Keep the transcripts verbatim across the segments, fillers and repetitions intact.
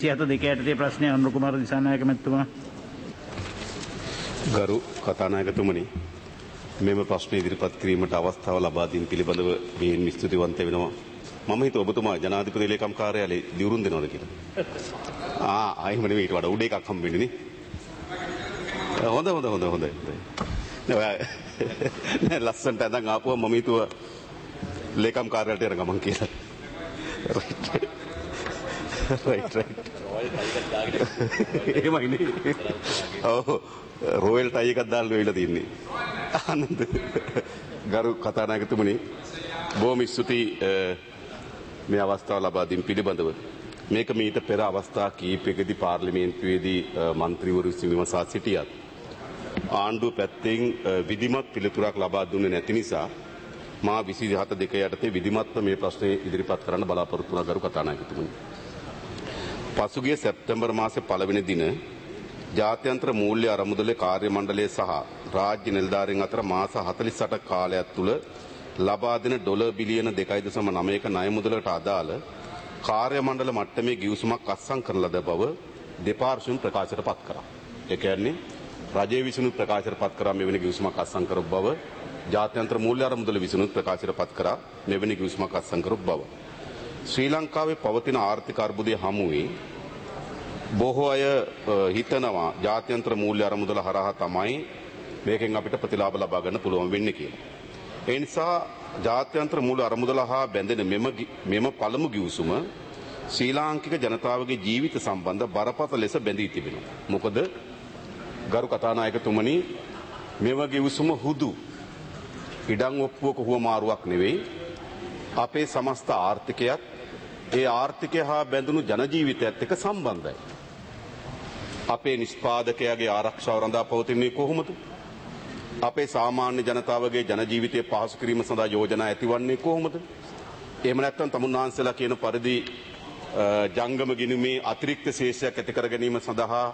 සියත දෙක යටතේ ප්‍රශ්නය අනුර කුමාර දිසානායක මැතිතුමා. ගරු කතානායකතුමනි, මෙම ප්‍රශ්න ඉදිරිපත් කිරීමට අවස්ථාව ලබා දීම පිළිබඳව බෙහෙවින් ස්තුතිවන්ත වෙනවා. මම හිතුවා ඔබතුමා ජනාධිපති ලේකම් කාර්යාලයේ දියුරුම් දෙනවද කියලා. ආ ආයෙම නෙවෙයි, ඊට වඩා උඩ එකක් හම්බෙන්නේ නේ. හොඳ හොඳ හොඳ හොඳ. නෑ ඔයා නෑ ලස්සනට අඳන් ආපුවා මම හිතුවා ලේකම් කාර්යාලයට යන ගමන් කියලා. Right right. එහෙමයි නේ. ඔව් රොයල් ටයි එකක් දාලා වෙයිලා තින්නේ. ආනන්ද ගරු කතානායකතුමනි, බොහොම ස්තුතියි මේ අවස්ථාව ලබා දීම පිළිබඳව. මේක මීට පෙර අවස්ථා කීපයකදී පාර්ලිමේන්තුවේදී മന്ത്രിවරු විමසා සිටියත් ආණ්ඩුව පැත්තෙන් විධිමත් පිළිතුරක් ලබා දුන්නේ නැති නිසා මා විසිහත දෙක යටතේ විධිමත්ව මේ ප්‍රශ්නේ ඉදිරිපත් කරන්න බලාපොරොත්තු වුණා. ගරු කතානායකතුමනි, පසුගිය සැප්තැම්බර් මාසේ පළවෙනි දින ජාත්‍යන්තර මූල්‍ය අරමුදලේ කාර්ය මණ්ඩලය සහ රාජ්‍ය නිලධාරීන් අතර මාස හතළිස් අටක කාලයක් තුළ ලබා දෙන ඩොලර් බිලියන දෙකයි දශම නවයක ණය මුදලට අදාළ කාර්ය මණ්ඩල මට්ටමේ ගිවිසුමක් අත්සන් කරන ලද බව දෙපාර්ශ්වයෙන් ප්‍රකාශයට පත් කරා. ඒ කියන්නේ රජයේ විසිනුත් ප්‍රකාශයට පත් කරා මෙවැනි ගිවිසුමක් අත්සන් කරපු බව, ජාත්‍යන්තර මූල්‍ය අරමුදල විසිනුත් ප්‍රකාශයට පත් කරා මෙවැනි ගිවිසුමක් අත්සන් කරපු බව. ශ්‍රී ලංකාවේ පවතින ආර්ථික අර්බුදය හමුවේ බොහෝ අය හිතනවා ජාත්‍යන්තර මූල්‍ය අරමුදල හරහා තමයි මේකෙන් අපිට ප්‍රතිලාභ ලබා ගන්න පුළුවන් වෙන්නේ කියලා. ඒ නිසා ජාත්‍යන්තර මූල්‍ය අරමුදල හා බැඳෙන මෙම මෙම පළමු ගිවිසුම ශ්‍රී ලාංකික ජනතාවගේ ජීවිත සම්බන්ධ බරපතල ලෙස බැඳී තිබෙනවා. මොකද ගරු කතානායකතුමනි, මෙම ගිවිසුම හුදු ඉඩම් ඔප්පුවක හුවමාරුවක් නෙවෙයි. අපේ සමස්ත ආර්ථිකයත් ඒ ආර්ථිකය හා බැඳුණු ජන ජීවිතයත් එක්ක සම්බන්ධයි. අපේ නිෂ්පාදකයාගේ ආරක්ෂාව රඳා පවතින්නේ කොහොමද? අපේ සාමාන්‍ය ජනතාවගේ ජන ජීවිතය පහසු කිරීම සඳහා යෝජනා ඇතිවන්නේ කොහොමද? එහෙම නැත්නම් තමුන්වහන්සේලා කියන පරිදි ජංගම ගිණුමේ අතිරික්ත ශේෂයක් ඇති කර ගැනීම සඳහා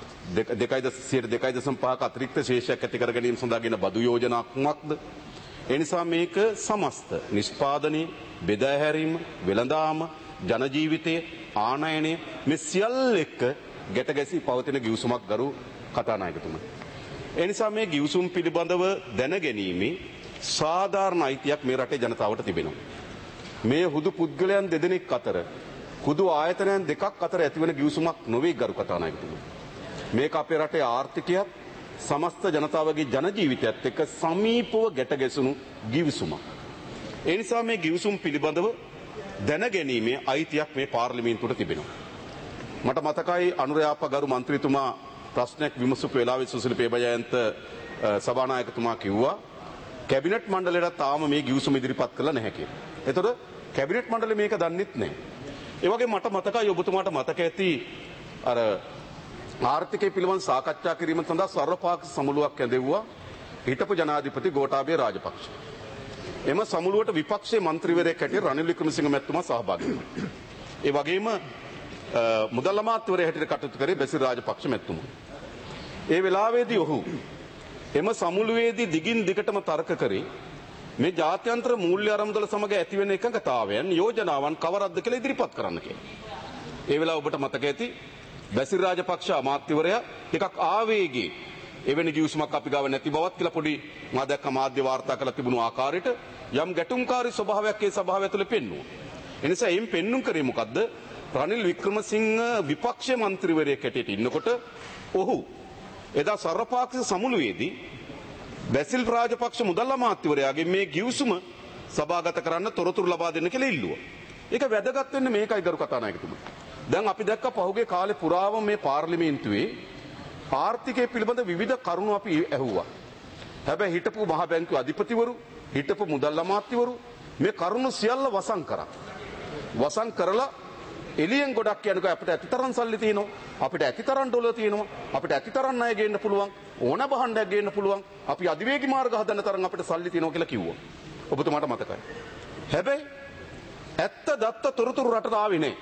දෙකයි දශම පහක අතිරික්ත ශේෂයක් ඇති කර ගැනීම සඳහා ගෙන බදු යෝජනා කුමක්ද? ඒ නිසා මේක සමස්ත නිෂ්පාදනයේ බෙදා හැරීම, වෙළඳාම, ජන ජීවිතයේ ආනයනය මේ සියල්ල එක්ක ගැට ගැසී පවතින ගිවිසුමක් ගරු කතානායකතුමනි. ඒ නිසා මේ ගිවිසුම් පිළිබඳව දැනගැනීමේ සාධාරණ අයිතියක් මේ රටේ ජනතාවට තිබෙනවා. මේ හුදු පුද්ගලයන් දෙදෙනෙක් අතර, හුදු ආයතනයන් දෙකක් අතර ඇතිවන ගිවිසුමක් නොවේ ගරු කතානායකතුමනි. මේක අපේ රටේ ආර්ථිකයත් සමස්ත ජනතාවගේ ජන ජීවිතයත් එක්ක සමීපව ගැට ගැසුණු ගිවිසුමක්. ඒ නිසා මේ ගිවිසුම් පිළිබඳව දැනගැනීමේ අයිතියක් මේ පාර්ලිමේන්තුවට තිබෙනවා. මට මතකයි අනුරයාප ගරු මන්ත්‍රීතුමා ප්‍රශ්නයක් විමසපු වෙලාවේ සුසිල් පේබජයන්ත සභානායකතුමා කිව්වා කැබිනට් මණ්ඩලයට තාම මේ ගිවිසුම ඉදිරිපත් කළා නැහැ කියලා. එතකොට කැබිනට් මණ්ඩලය මේක දන්නෙත් නැහැ. ඒ වගේ මට මතකයි ඔබතුමාට මතක ඇති අර ආර්ථිකය පිළිබඳ සාකච්ඡා කිරීම සඳහා සර්වපාක්ෂික සමුළුවක් ඇඳෙව්වා හිටපු ජනාධිපති ගෝඨාභය රාජපක්ෂ. එම සමුළුවට විපක්ෂයේ മന്ത്രിවරයෙක් හැටියට රනිල් වික්‍රමසිංහ මැතිතුමා සහභාගී වුණා. ඒ වගේම මුදල් අමාත්‍යවරයා හැටියට කටයුතු කරේ බැසිල් රාජපක්ෂ මැතිතුමා. ඒ වෙලාවේදී ඔහු එම සමුළුවේදී දිගින් දිගටම තර්ක කරේ මේ ජාත්‍යන්තර මූල්‍ය අරමුදල සමග ඇතිවෙන එකඟතාවයන්, යෝජනාවන් කවරක්ද කියලා ඉදිරිපත් කරන්න කියලා. ඒ වෙලාව ඔබට මතක ඇති බැසිල් රාජපක්ෂ අමාත්‍යවරයා ටිකක් ආවේගී එවැනි ගිවිසුමක් අපි ගාව නැති බවත් කියලා පොඩි මා දැක්ක මාධ්‍ය වාර්තා කළ තිබුණු ආකාරයට යම් ගැටුම්කාරී ස්වභාවයක් ඒ සභාව ඇතුළේ පෙන්වුවා. ඒ නිසා එයින් පෙන්눔 කරේ මොකද්ද? රනිල් වික්‍රමසිංහ විපක්ෂ මන්ත්‍රීවරයෙක් හැටියට ඉන්නකොට ඔහු එදා සර්වපාක්ෂික සමුළුවේදී බැසිල් රාජපක්ෂ මුදල් අමාත්‍යවරයාගේ මේ ගිවිසුම සභාගත කරන්න තොරතුරු ලබා දෙන්න කියලා ඉල්ලුවා. ඒක වැදගත් වෙන්නේ මේකයි ගරු කතානායකතුමනි. දැන් අපි දැක්ක පහුගිය කාලේ පුරාම මේ පාර්ලිමේන්තුවේ ආර්ථිකය පිළිබඳ විවිධ කරුණු අපි ඇහුවා. හැබැයි හිටපු මහ බැංකුවේ අධිපතිවරු, හිටපු මුදල් අමාත්‍යවරු මේ කරුණු සියල්ල වසන් කරා. වසන් කරලා එළියෙන් ගොඩක් කියනකොට අපිට ඇතිතරම් සල්ලි තියෙනවා, අපිට ඇතිතරම් ඩොලර් තියෙනවා, අපිට ඇතිතරම් ණය ගේන්න පුළුවන්, ඕන භාණ්ඩයක් ගේන්න පුළුවන්, අපි අධිවේගී මාර්ග හදන්න තරම් අපිට සල්ලි තියෙනවා කියලා කිව්වා. ඔබතුමාට මතකයි. හැබැයි ඇත්ත දත්ත තොරතුරු රටට ආවේ නැහැ.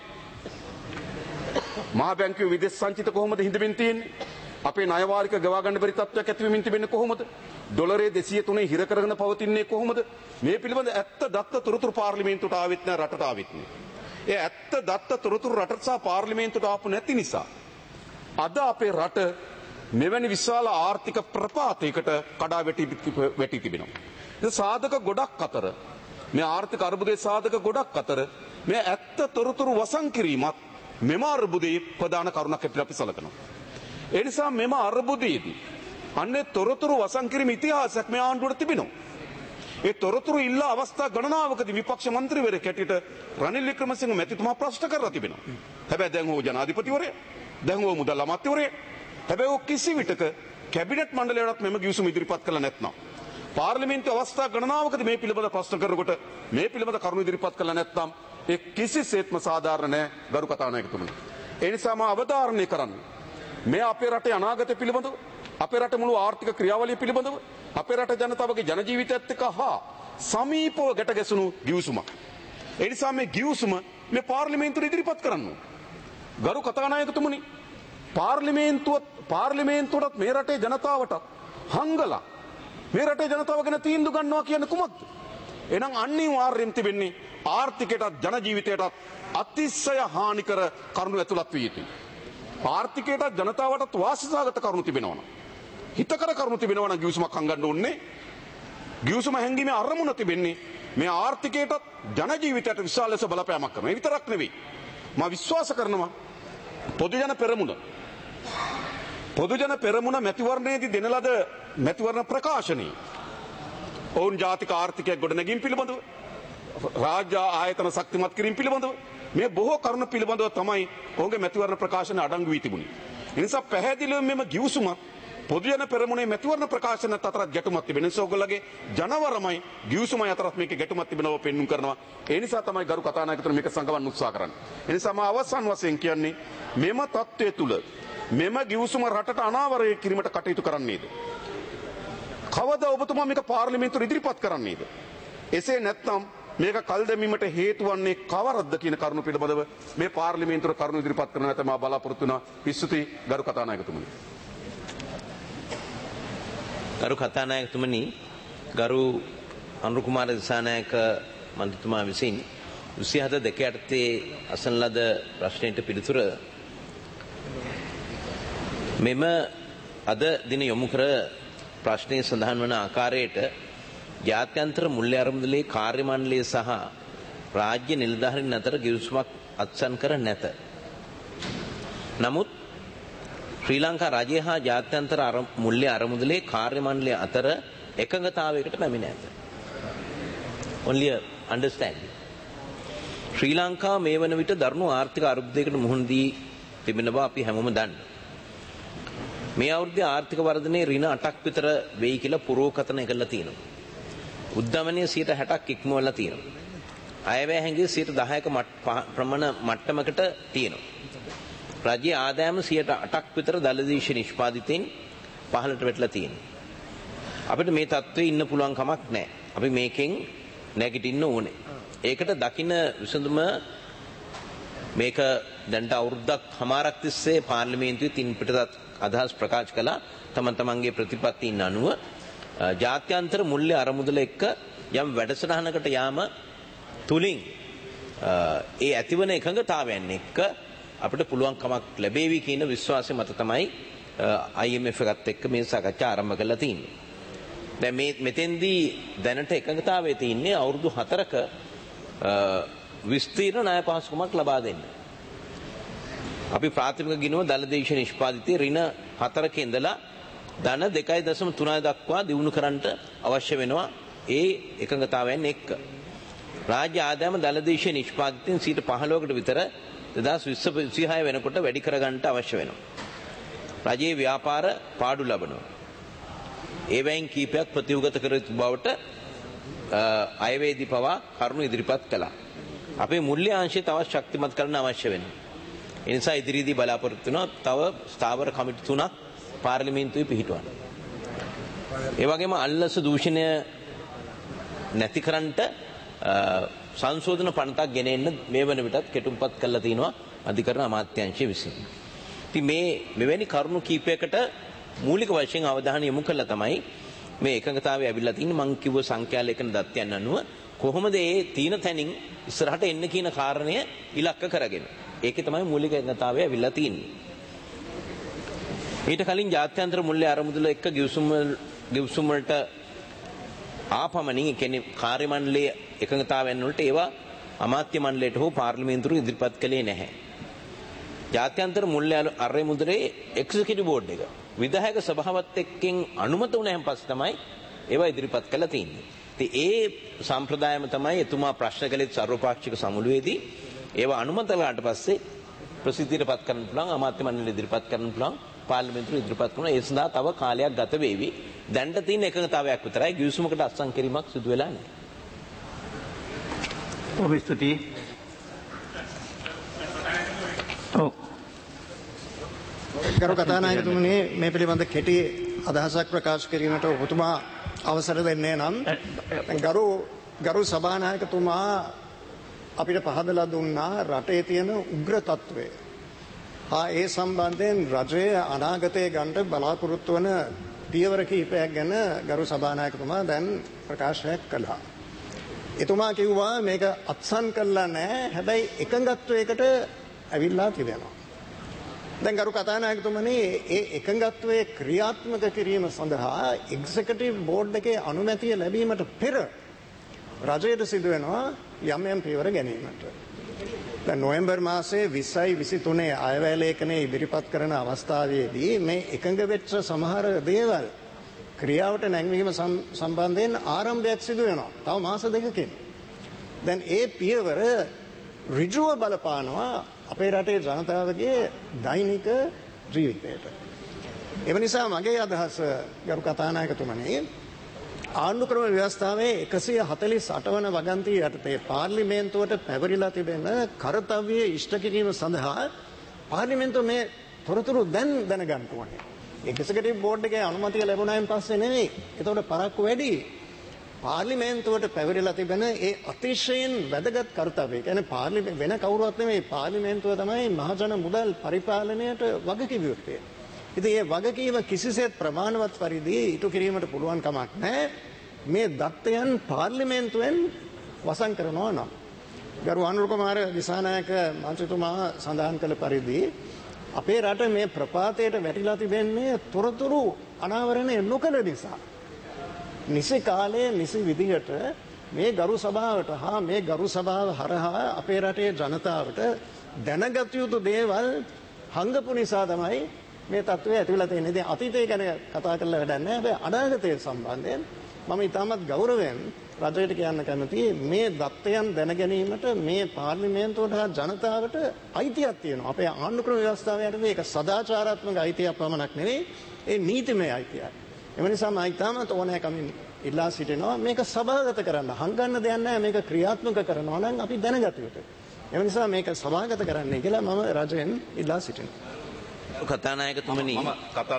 මහා බැංකුවේ විදේශ සංචිත කොහොමද හිඳමින් තියෙන්නේ? අපේ ණය වාරික ගවා ගන්න බැරි තත්ත්වයක් ඇති වෙමින් තිබෙන්නේ කොහොමද? ඩොලරේ දෙසිය තුනේ හිර කරගෙන පවතින්නේ කොහොමද? මේ පිළිබඳ ඇත්ත දත්ත තොරතුරු පාර්ලිමේන්තුවට ආවෙත් නැහැ, රටට ආවෙත් නැහැ. ඒ ඇත්ත දත්ත තොරතුරු රටට සහ පාර්ලිමේන්තුවට ආපු නැති නිසා අද අපේ රට මෙවැනි විශාල ආර්ථික ප්‍රපාතයකට කඩා වැටි වැටි තිබෙනවා. ඒ සාධක ගොඩක් අතර මේ ආර්ථික අර්බුදයේ සාධක ගොඩක් අතර මේ ඇත්ත තොරතුරු වසන් කිරීමත් මෙම අර්බුදයේ ප්‍රධාන කරුණක් හැටියට අපි සලකනවා. ඒ නිසා මෙම අර්බුදයේදී අන්නේ තොරතුරු වසන් කිරීම ඉතිහාසයක් මේ ආණ්ඩුවට තිබෙනවා. ඒ තොරතුරු ඉල්ලා අවස්ථා ගණනාවකදී විපක්ෂ මන්ත්‍රීවරයෙක් හැටියට රනිල් වික්‍රමසිංහ මැතිතුමා ප්‍රශ්න කරලා තිබෙනවා. හැබැයි දැන් ਉਹ ජනාධිපතිවරයා, දැන් ਉਹ මුදල් අමාත්‍යවරයා, හැබැයි ਉਹ කිසි විටක කැබිනට් මණ්ඩලයටත් මෙම ගිවිසුම ඉදිරිපත් කළා නැත්නම් පාර්ලිමේන්තු අවස්ථා ගණනාවකදී මේ පිළිබඳ ප්‍රශ්න කරනකොට මේ පිළිබඳ කරුණු ඉදිරිපත් කළා නැත්නම් ඒ කිසිසේත්ම සාධාරණ නැහැ ගරු කතානායකතුමනි. ඒ නිසා මම අවධාරණය කරන්නේ මේ අපේ රටේ අනාගතය පිළිබඳව, අපේ රට මුළු ආර්ථික ක්‍රියාවලිය පිළිබඳව, අපේ රට ජනතාවගේ ජන ජීවිතයත් එක්ක හා සමීපව ගැට ගැසුණු ගිවිසුමක්. ඒ නිසා මේ ගිවිසුම මේ පාර්ලිමේන්තුවට ඉදිරිපත් කරන්න ඕන. ගරු කතානායකතුමනි, පාර්ලිමේන්තුව පාර්ලිමේන්තුවට මේ රටේ ජනතාවට හංගලා මේ රටේ ජනතාව ගැන තීන්දුව ගන්නවා කියන්නේ කුමක්ද? එහෙනම් අනිවාර්යයෙන් තිබෙන්නේ ආර්ථිකයටත් ජන ජීවිතයටත් අතිශය හානිකර කරුණු ඇතුළත් වී යුතුයි. ආර්ථිකයටත් ජනතාවටත් වාසිසහගත කරුණු තිබෙනවා. හිතකර කරුණු තිබෙනවා නම් ගිවිසුමක් හංගන්න ඕනේ. ගිවිසුම හැංගීමේ අරමුණ තිබෙන්නේ මේ ආර්ථිකයටත් ජන ජීවිතයට විශාල ලෙස බලපෑමක් කරනවා. ඒ විතරක් නෙවෙයි. මම විශ්වාස කරනවා පොදුජන පෙරමුණ පොදුජන පෙරමුණ මැතිවරණයේදී දෙන ලද මැතිවරණ ප්‍රකාශනයේ ඔවුන් ජාතික ආර්ථිකයක් ගොඩනැගීම පිළිබඳව, රාජ්‍ය ආයතන ශක්තිමත් කිරීම පිළිබඳව මේ බොහෝ කරුණු පිළිබඳව තමයි ඔවුන්ගේ මැතිවරණ ප්‍රකාශන අඩංගු වී තිබුණේ. ඒ නිසා පැහැදිලිව මෙම ගිවිසුම පොදුජන පෙරමුණේ මැතිවරණ ප්‍රකාශන අතර ගැටුමක් තිබෙන නිසා ඔයගොල්ලෝගේ ජනවරමයි ගිවිසුමයි අතරත් මේකේ ගැටුමක් තිබෙනව පෙන්වන්න කරනවා. ඒ නිසා තමයි ගරු කතානායකතුමනි මේක සංගවන්න උත්සාහ කරන්නේ. ඒ නිසා මම අවසන් වශයෙන් කියන්නේ මෙම තත්ත්වයේ තුල මෙම ගිවිසුම රටට අනාවරය කිරීමට කටයුතු කරන්නේද? කවදා ඔබතුමා මේක පාර්ලිමේන්තුවට ඉදිරිපත් කරන්නේද? එසේ නැත්නම් මේක කල් දැමීමට හේතු වන්නේ කවරක්ද කියන කරුණු පිළිබඳව මේ පාර්ලිමේන්තුවට කරුණු ඉදිරිපත් කරන නැත මා බලාපොරොත්තු වෙනවා. පිස්සුති ගරු කතානායකතුමනි. ගරු කතානායකතුමනි, ගරු අනුර කුමාර දිසානායක මන්ත්‍රීතුමා විසින් විසිහත දෙක යටතේ අසන ලද ප්‍රශ්නයට පිළිතුර මෙම අද දින යොමු කර ප්‍රශ්නයේ සඳහන් වන ආකාරයට ජාත්‍යන්තර මුල්‍ය අරමුදලේ කාර්ය මණ්ඩලය සහ රාජ්‍ය නිලධාරීන් අතර ගිවිසුමක් අත්සන් කර නැත. නමුත් ශ්‍රී ලංකා රජය හා ජාත්‍යන්තර මුල්‍ය අරමුදලේ කාර්ය මණ්ඩලය අතර එකඟතාවයකට පැමිණ ඇත. Only understand. ශ්‍රී ලංකාව මේ වන විට දරුණු ආර්ථික අර්බුදයකට මුහුණ දී තිබෙන බව අපි හැමෝම දන්නවා. මේ අවුරුද්දේ ආර්ථික වර්ධනයේ ඍණ අටක් විතර වෙයි කියලා පුරෝකථනය කළා තියෙනවා. උද්දමනයේ සියයට හැටක් ඉක්මවලා තියෙනවා. අයවැය හැංගී සියයට දහයක ප්‍රමාණ මට්ටමකට තියෙනවා. රජයේ ආදායම සියයට අටක් විතර දලදේශ නිෂ්පාදිතයෙන් පහළට වැටලා තියෙනවා. අපිට මේ තත්ත්වයේ ඉන්න පුළුවන් කමක් නැහැ. අපි මේකෙන් නැගිටින්න ඕනේ. ඒකට දකින්න විසඳුම මේක දැන්ට අවුරුද්දක් හමාරක් තිස්සේ පාර්ලිමේන්තුවේ තින් පිටතත් අදහස් ප්‍රකාශ කළා. තමන් තමන්ගේ ප්‍රතිපත්තීන් අනුව ජාත්‍යන්තර මුල්‍ය අරමුදල එක්ක යම් වැඩසටහනකට යාම තුලින් ඒ ඇතිවන එකඟතාවයන් එක්ක අපිට පුළුවන් කමක් ලැබෙවි කියන විශ්වාසය මත තමයි I M F එකත් එක්ක මේ සාකච්ඡා ආරම්භ කරලා තියෙන්නේ. දැන් මේ මෙතෙන්දී දැනට එකඟතාවයේ තියෙන්නේ අවුරුදු හතරක විස්තීර්ණ ණය පහසුකමක් ලබා දෙන්න. අපි ප්‍රාථමික ගිණුම දලදේශ නිෂ්පාදිතයේ ඍණ හතරක ඉඳලා ධන දෙකයි දශම තුනයි දක්වා දියුණු කරන්නට අවශ්‍ය වෙනවා ඒ එකඟතාවයන් එක්ක. රාජ්‍ය ආදායම දලදේශ නිෂ්පාදිතයෙන් සියයට පහළොවකට විතර දෙදාස් විසිහය වෙනකොට වැඩි කරගන්නට අවශ්‍ය වෙනවා. රජයේ ව්‍යාපාර පාඩු ලබනවා. ඒවැයින් කීපයක් ප්‍රතිඋගත කර යුතු බවට අයවැයේදී පවා කරුණු ඉදිරිපත් කළා. අපේ මුල්‍ය අංශය තවත් ශක්තිමත් කරන්න අවශ්‍ය වෙනවා. ඒ නිසා ඉදිරියේදී බලාපොරොත්තු වෙනවා තව ස්ථාවර කමිටු තුනක් පාර්ලිමේන්තුවේ පිහිටවන්න. ඒ වගේම අල්ලස දූෂණය නැති කරන්නට සංශෝධන පනතක් ගෙන එන්න මේ වන විටත් කෙටුම්පත් කරලා තිනවා අධිකරණ අමාත්‍යාංශය විසින්. ඉතින් මේ මෙවැනි කරුණු කීපයකට මූලික වශයෙන් අවධානය යොමු කළා තමයි මේ එකඟතාවය ඇවිල්ලා තින්නේ. මම කිව්ව සංඛ්‍යා ලේඛන දත්තයන් අනුව කොහොමද ඒ තීන තැනින් ඉස්සරහට එන්න කියන කාරණය ඉලක්ක කරගෙන. ඒකේ තමයි මූලික එකඟතාවය අවිල්ලා තියෙන්නේ. ඊට කලින් ජාත්‍යන්තර මුල්‍ය අරමුදල එක්ක ගිවිසුම් ගිවිසුම් වලට ආපමණින් කියන්නේ කාර්ය මණ්ඩලයේ එකඟතාවයන් වලට ඒවා අමාත්‍ය මණ්ඩලයට හෝ පාර්ලිමේන්තුවට ඉදිරිපත් කළේ නැහැ. ජාත්‍යන්තර මුල්‍ය අරමුදලේ එක්සිකියුටිව් බෝඩ් එක විධායක සභාවත් එක්කෙන් අනුමත වුණාන් පස්සේ තමයි ඒවා ඉදිරිපත් කළා තියෙන්නේ. ඉතින් ඒ සම්ප්‍රදායම තමයි එතුමා ප්‍රශ්න කළේ සර්වපාක්ෂික සමුළුවේදී ඒවා අනුමත කළාට පස්සේ ප්‍රසිද්ධියටපත් කරන්න පුළුවන් අමාත්‍ය මණ්ඩලෙ ඉදිරිපත් කරන්න පුළුවන් පාර්ලිමේන්තුවට ඉදිරිපත් කරනවා. ඒ සඳහා තව කාලයක් ගත වේවි. දැනට තියෙන එකඟතාවයක් විතරයි ගිවිසුමකට අත්සන් කිරීමක් සිදු වෙලා නැහැ. ඔබ ස්තුතියි. ඔව්. ගරු කතානායකතුමනි මේ පිළිබඳ කෙටි අදහසක් ප්‍රකාශ කිරීමට ඔබතුමා අවසර දෙන්නේ නම් ගරු ගරු සභානායකතුමා අපිට පහදලා දුන්නා රටේ තියෙන උග්‍ර තත්ත්වය. ආ ඒ සම්බන්ධයෙන් රජයේ අනාගතයේ ගන්න බලාපොරොත්තු වන පියවර කිහිපයක් ගැන ගරු සභානායකතුමා දැන් ප්‍රකාශයක් කළා. එතුමා කිව්වා මේක අත්සන් කළා නැහැ. හැබැයි එකඟත්වයකට ඇවිල්ලා තිබෙනවා. දැන් ගරු කතානායකතුමනි ඒ එකඟත්වයේ ක්‍රියාත්මක කිරීම සඳහා එක්සිකියුටිව් බෝඩ් එකේ අනුමැතිය ලැබීමට පෙර රජයට සිදු වෙනවා යම් යම් පියවර ගැනීමට. දැන් නොවැම්බර් මාසයේ විස්සයි විසිතුනේ අයවැය ලේඛනයේ ඉදිරිපත් කරන අවස්ථාවේදී මේ එකඟ වෙච්ච සමහර දේවල් ක්‍රියාවට නැංවීම සම්බන්ධයෙන් ආරම්භයක් සිදු වෙනවා. තව මාස දෙකකින්. දැන් ඒ පියවර ඍජුව බලපානවා අපේ රටේ ජනතාවගේ දෛනික ජීවිතයට. ඒ නිසා මගේ අදහස ගරු කතානායකතුමනි ආණ්ඩු ක්‍රම ව්‍යවස්ථාවේ එකසිය හතළිස් අට වන වගන්තිය යටතේ පාර්ලිමේන්තුවට පැවරිලා තිබෙන කර්තව්‍ය ඉෂ්ට කිරීම සඳහා පාර්ලිමේන්තුව මේ තොරතුරු දැන් දැනගන්න ඕනේ. එක්සිකියුටිව් බෝඩ් එකේ අනුමැතිය ලැබුණායින් පස්සේ නෙවෙයි. ඒතකොට පරක්කු වැඩි. පාර්ලිමේන්තුවට පැවරිලා තිබෙන ඒ අතිශයින් වැදගත් කර්තව්‍ය. ඒ කියන්නේ පාර්ලිමේ වෙන කවුරුවත් නෙවෙයි පාර්ලිමේන්තුව තමයි මහජන මුදල් පරිපාලනයට වගකීම් යුත්තේ. ඉතින් මේ වගකීම කිසිසේත් ප්‍රමාණවත් පරිදි ඉටු කිරීමට පුළුවන් කමක් නැහැ. මේ දත්තයන් පාර්ලිමේන්තුවෙන් වසන් කරනවා නම් ගරු අනුර කුමාර දිසානායක මන්ත්‍රීතුමා සඳහන් කළ පරිදි අපේ රට මේ ප්‍රපාතයට වැටිලා තිබෙන්නේ තොරතුරු අනාවරණය නොකළ නිසා. නිසි කාලයේ නිසි විදිහට මේ ගරු සභාවට හා මේ ගරු සභාව හරහා අපේ රටේ ජනතාවට දැනගත යුතු දේවල් හංගපු නිසා තමයි මේ තත්ත්වය ඇති වෙලා තියෙන්නේ. ඉතින් අතීතය ගැන කතා කරලා වැඩක් නැහැ. හැබැයි අනාගතය සම්බන්ධයෙන් මම ඉතාමත් ගෞරවයෙන් රජයට කියන්න කැමතියි මේ දත්තයන් දැන ගැනීමට මේ පාර්ලිමේන්තුවට හා ජනතාවට අයිතියක් තියෙනවා. අපේ ආණ්ඩු ක්‍රම ව්‍යවස්ථාව යටතේ මේක සදාචාරාත්මක අයිතියක් පමණක් නෙවෙයි ඒ නීතිමය අයිතියක්. එම නිසා මම ඉතාමත් ඕනෑකමින් ඉල්ලා සිටිනවා මේක සභාගත කරන්න. හංගන්න දෙයක් නැහැ. මේක ක්‍රියාත්මක කරනවා නම් අපි දැනගත යුතුයි. එම නිසා මේක සභාගත කරන්න කියලා මම රජයෙන් ඉල්ලා සිටිනවා. කතානායකතුමනි මම කතා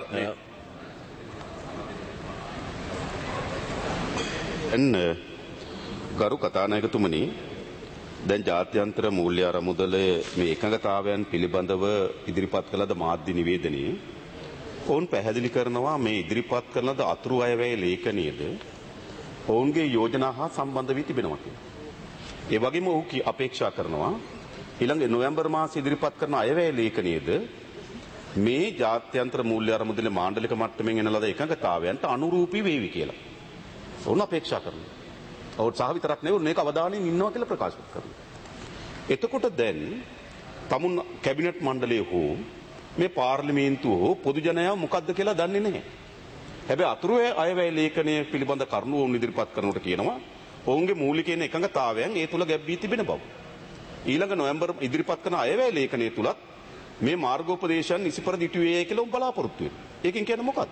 එන්න ගරු කතානායකතුමනි දැන් ජාත්‍යන්තර මූල්‍ය අරමුදලේ මේ එකඟතාවයන් පිළිබඳව ඉදිරිපත් කළ ද මාධ්‍ය නිවේදනයේ ඔවුන් පැහැදිලි කරනවා මේ ඉදිරිපත් කරන ද අතුරු අයවැය ලේඛනයේද ඔවුන්ගේ යෝජනා හා සම්බන්ධ වී තිබෙනවා කියලා. ඒ වගේම ඔහු අපේක්ෂා කරනවා ඊළඟ නොවැම්බර් මාසයේ ඉදිරිපත් කරන අයවැය ලේඛනයේද මේ ජාත්‍යන්තර මූල්‍ය අරමුදලේ මාණ්ඩලික මට්ටමින් එන ලද එකඟතාවයන්ට අනුරූපී වේවි කියලා. ඔවුන් අපේක්ෂා කරනවා. ඔවුන් සහ විතරක් නෙවෙයි මේක අවධානයෙන් ඉන්නවා කියලා ප්‍රකාශ කරනවා. එතකොට දැන් තමුන් කැබිනට් මණ්ඩලය හෝ මේ පාර්ලිමේන්තුව හෝ පොදු ජනයා මොකද්ද කියලා දන්නේ නැහැ. හැබැයි අතුරු අයවැය ලේඛනය පිළිබඳ කරුණු වුන් ඉදිරිපත් කරනකොට කියනවා ඔවුන්ගේ මූලිකයෙන් එකඟතාවයන් ඒ තුල ගැබ් වී තිබෙන බව. ඊළඟ නොවැම්බර් ඉදිරිපත් කරන අයවැය ලේඛනය තුලත් මේ මාර්ගෝපදේශයන් නිසිපරිදි ඉටුවේයි කියලා උන් බලාපොරොත්තු වෙනවා. ඒකෙන් කියන්නේ මොකක්ද?